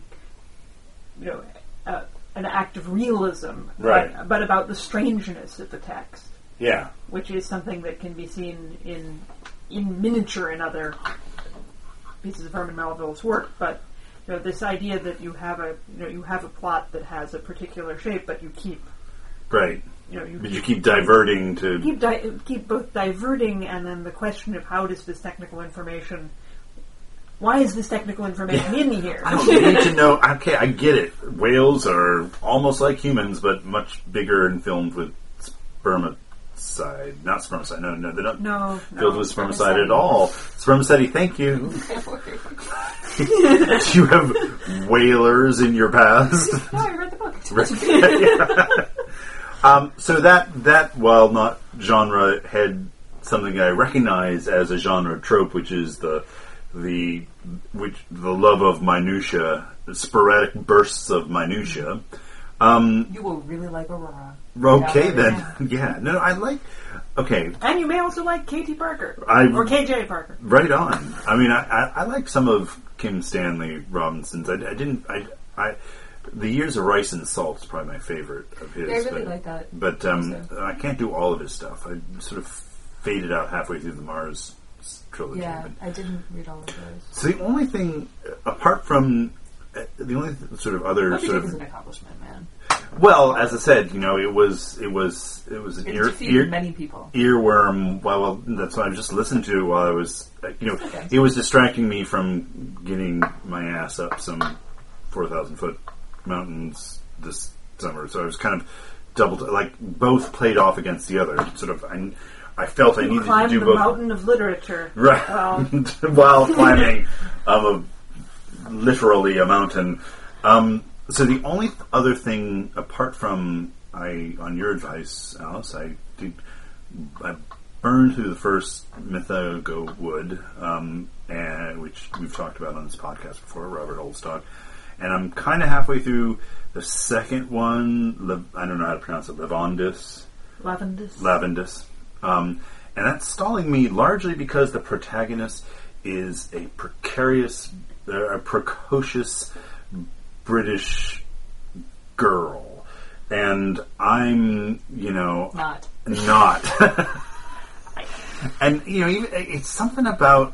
you know, uh, an act of realism, Right. but, but about the strangeness of the text, Yeah, which is something that can be seen in in miniature in other pieces of Herman Melville's work. But you know, this idea that you have a you know you have a plot that has a particular shape, but you keep right. you know you But you keep diverting to keep di- keep both diverting and then the question of how does this technical information. Why is this technical information in here? I don't need to know. Okay, I get it. Whales are almost like humans, but much bigger and filmed with spermicide. Not spermicide. No, no, they're not No, filled no. with spermicide at all. Spermicide, thank you. Okay. Do you have whalers in your past? No, I read the book. um, so that, that, while not genre, had something I recognize as a genre trope, which is the the which the love of minutia, sporadic bursts of minutia. Um, You will really like Aurora. okay, Yeah, then, yeah. yeah. No, I like. Okay, And you may also like K T Parker. I- or K J Parker. right on. I mean, I, I, I like some of Kim Stanley Robinson's. I, I didn't. I, I. The Years of Rice and Salt is probably my favorite of his. Yeah, I really but, like that. But um, also. I can't do all of his stuff. I sort of faded out halfway through the Mars trilogy. Yeah, But, I didn't read all of those. so the only thing, uh, apart from uh, the only th- sort of other Moby sort Dick is of an accomplishment, man. well, as I said, you know, it was it was it was an It ear, defeated ear many people. earworm. Well, well, that's what I just listened to while I was, uh, you know, Okay. it was distracting me from getting my ass up some four thousand foot mountains this summer. So I was kind of double, like both played off against the other. Sort of, I, I felt I You needed to climb do the both. mountain of literature. Right. Well, While climbing um, a, literally a mountain. Um, so the only th- other thing, apart from I, on your advice, Alice, I did, I burned through the first Mythago Wood, um, and, which we've talked about on this podcast before, Robert Oldstock, and I'm kind of halfway through the second one. Le, I don't know how to pronounce it. Lavandis. Lavendus. Lavendus. Um, and that's stalling me largely because the protagonist is a precarious, uh, a precocious British girl. And I'm, you know, Not. not. And, you know, even, it's something about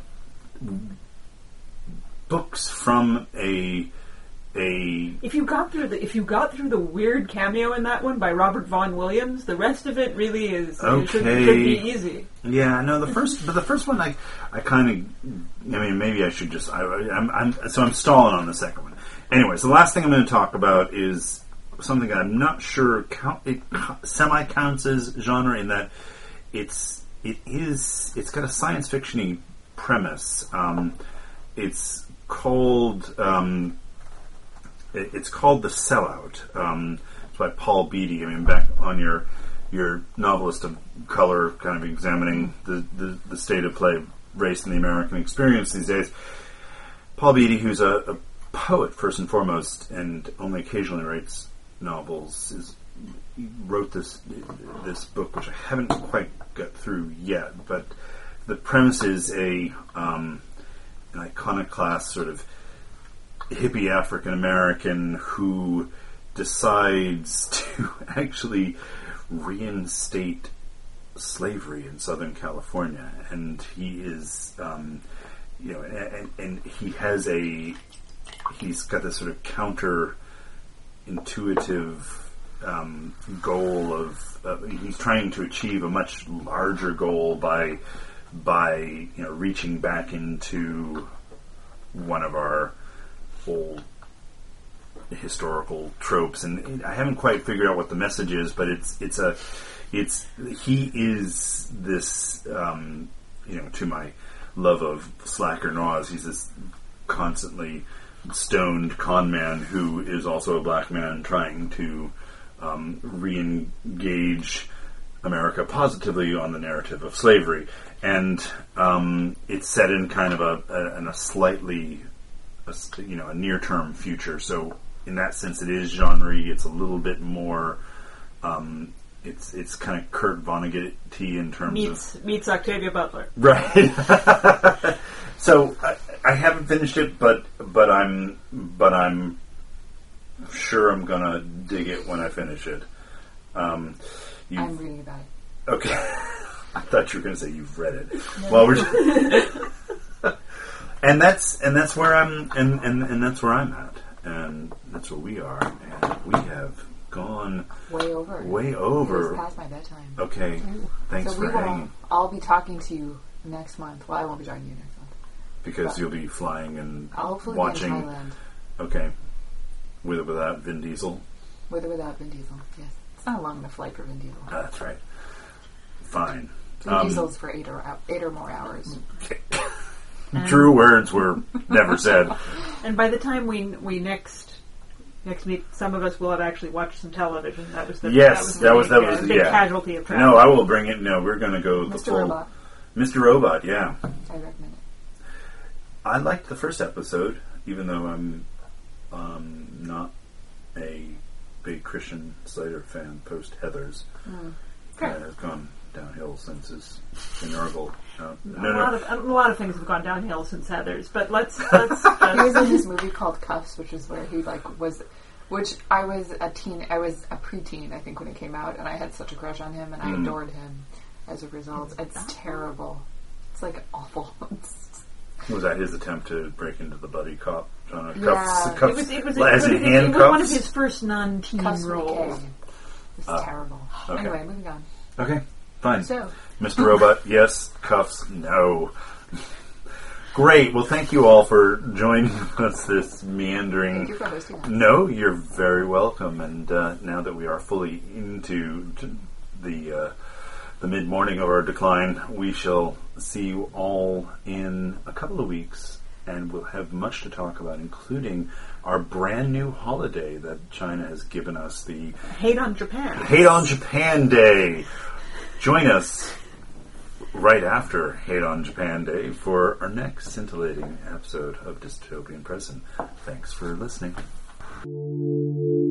books from a a If you got through the if you got through the weird cameo in that one by Robert Vaughan Williams, the rest of it really is it should, Okay. should be easy. Yeah, no, the first, but the first one, I, I kind of, I mean, maybe I should just, I, I'm, I'm, so I'm stalling on the second one. Anyways, the last thing I'm going to talk about is something I'm not sure count, it semi counts as genre in that it's, it is, it's got a science fiction-y premise. Um, it's called um, it, it's called The Sellout. Um, it's by Paul Beatty. I mean, back on your your novelist of color, kind of examining the, the, the state of play of race in the American experience these days. Paul Beatty, who's a, a poet first and foremost, and only occasionally writes novels, is he wrote this this book, which I haven't quite got through yet, but the premise is a um, an iconoclast sort of hippie African American who decides to actually reinstate slavery in Southern California, and he is, um, you know, and, and he has a he's got this sort of counter intuitive um, goal of uh, he's trying to achieve a much larger goal by by you know reaching back into one of our old historical tropes, and I haven't quite figured out what the message is, but it's it's a it's he is this um, you know to my love of Slacker Noz, he's this constantly stoned con man who is also a black man trying to um, re-engage America positively on the narrative of slavery, and um, it's set in kind of a, a in a slightly a, you know a near-term future. So in that sense, it is genre. It's a little bit more. Um, it's it's kind of Kurt Vonnegut-y in terms meets, of meets Octavia Butler, right? So I, I haven't finished it, but but I'm but I'm sure I'm gonna dig it when I finish it. Um, I'm reading about it. Okay, I thought you were going to say you've read it. No. Well, we're just, and that's and that's where I'm and, and, and that's where I'm at, and that's where we are, and we have gone way over. Way over. It's past my bedtime. Okay, Ooh. Thanks so for we will, hanging. I'll be talking to you next month. Well, I won't be joining you next month because but you'll be flying and I'll hopefully watching. Be in Thailand. Okay, with or without Vin Diesel. With or without Vin Diesel, yes. It's not a long enough flight for Vin Diesel. Ah, that's right. Fine. Vin um, Diesel's for eight or eight or more hours. True words were never said. And by the time we we next next meet, some of us will have actually watched some television. That was the yes, that was the that big, was that uh, was big yeah. casualty of travel. No, I will bring it. No, we're going to go the Mister full Robot. Mister Robot. Yeah, I recommend it. I liked the first episode, even though I'm um, not a big Christian Slater fan post Heathers. Mm. Uh, has gone downhill since his inaugural. Uh, no, a no. lot of a lot of things have gone downhill since Heathers, but let's. let's uh, he was in this movie called Cuffs, which is where he like was, which I was a teen, I was a preteen, I think, when it came out, and I had such a crush on him, and I Mm. adored him. As a result, it's terrible. It's like awful. Was that his attempt to break into the buddy cop genre? Yeah. Cuffs, cuffs, it was it was, as it, in was, it was one of handcuffs? his first non-teen Cuffs with a roles. K. It's Uh, terrible. okay. Anyway, moving on. Okay, fine. So, Mister Robot, yes. Cuffs, no. Great. Well, thank you all for joining us this meandering... thank you for hosting us. No, you're very welcome. And uh, now that we are fully into t- the uh, the mid-morning of our decline, we shall see you all in a couple of weeks, and we'll have much to talk about, including our brand new holiday that China has given us, the Hate on Japan. Hate on Japan Day. Join us right after Hate on Japan Day for our next scintillating episode of Dystopian Present. Thanks for listening.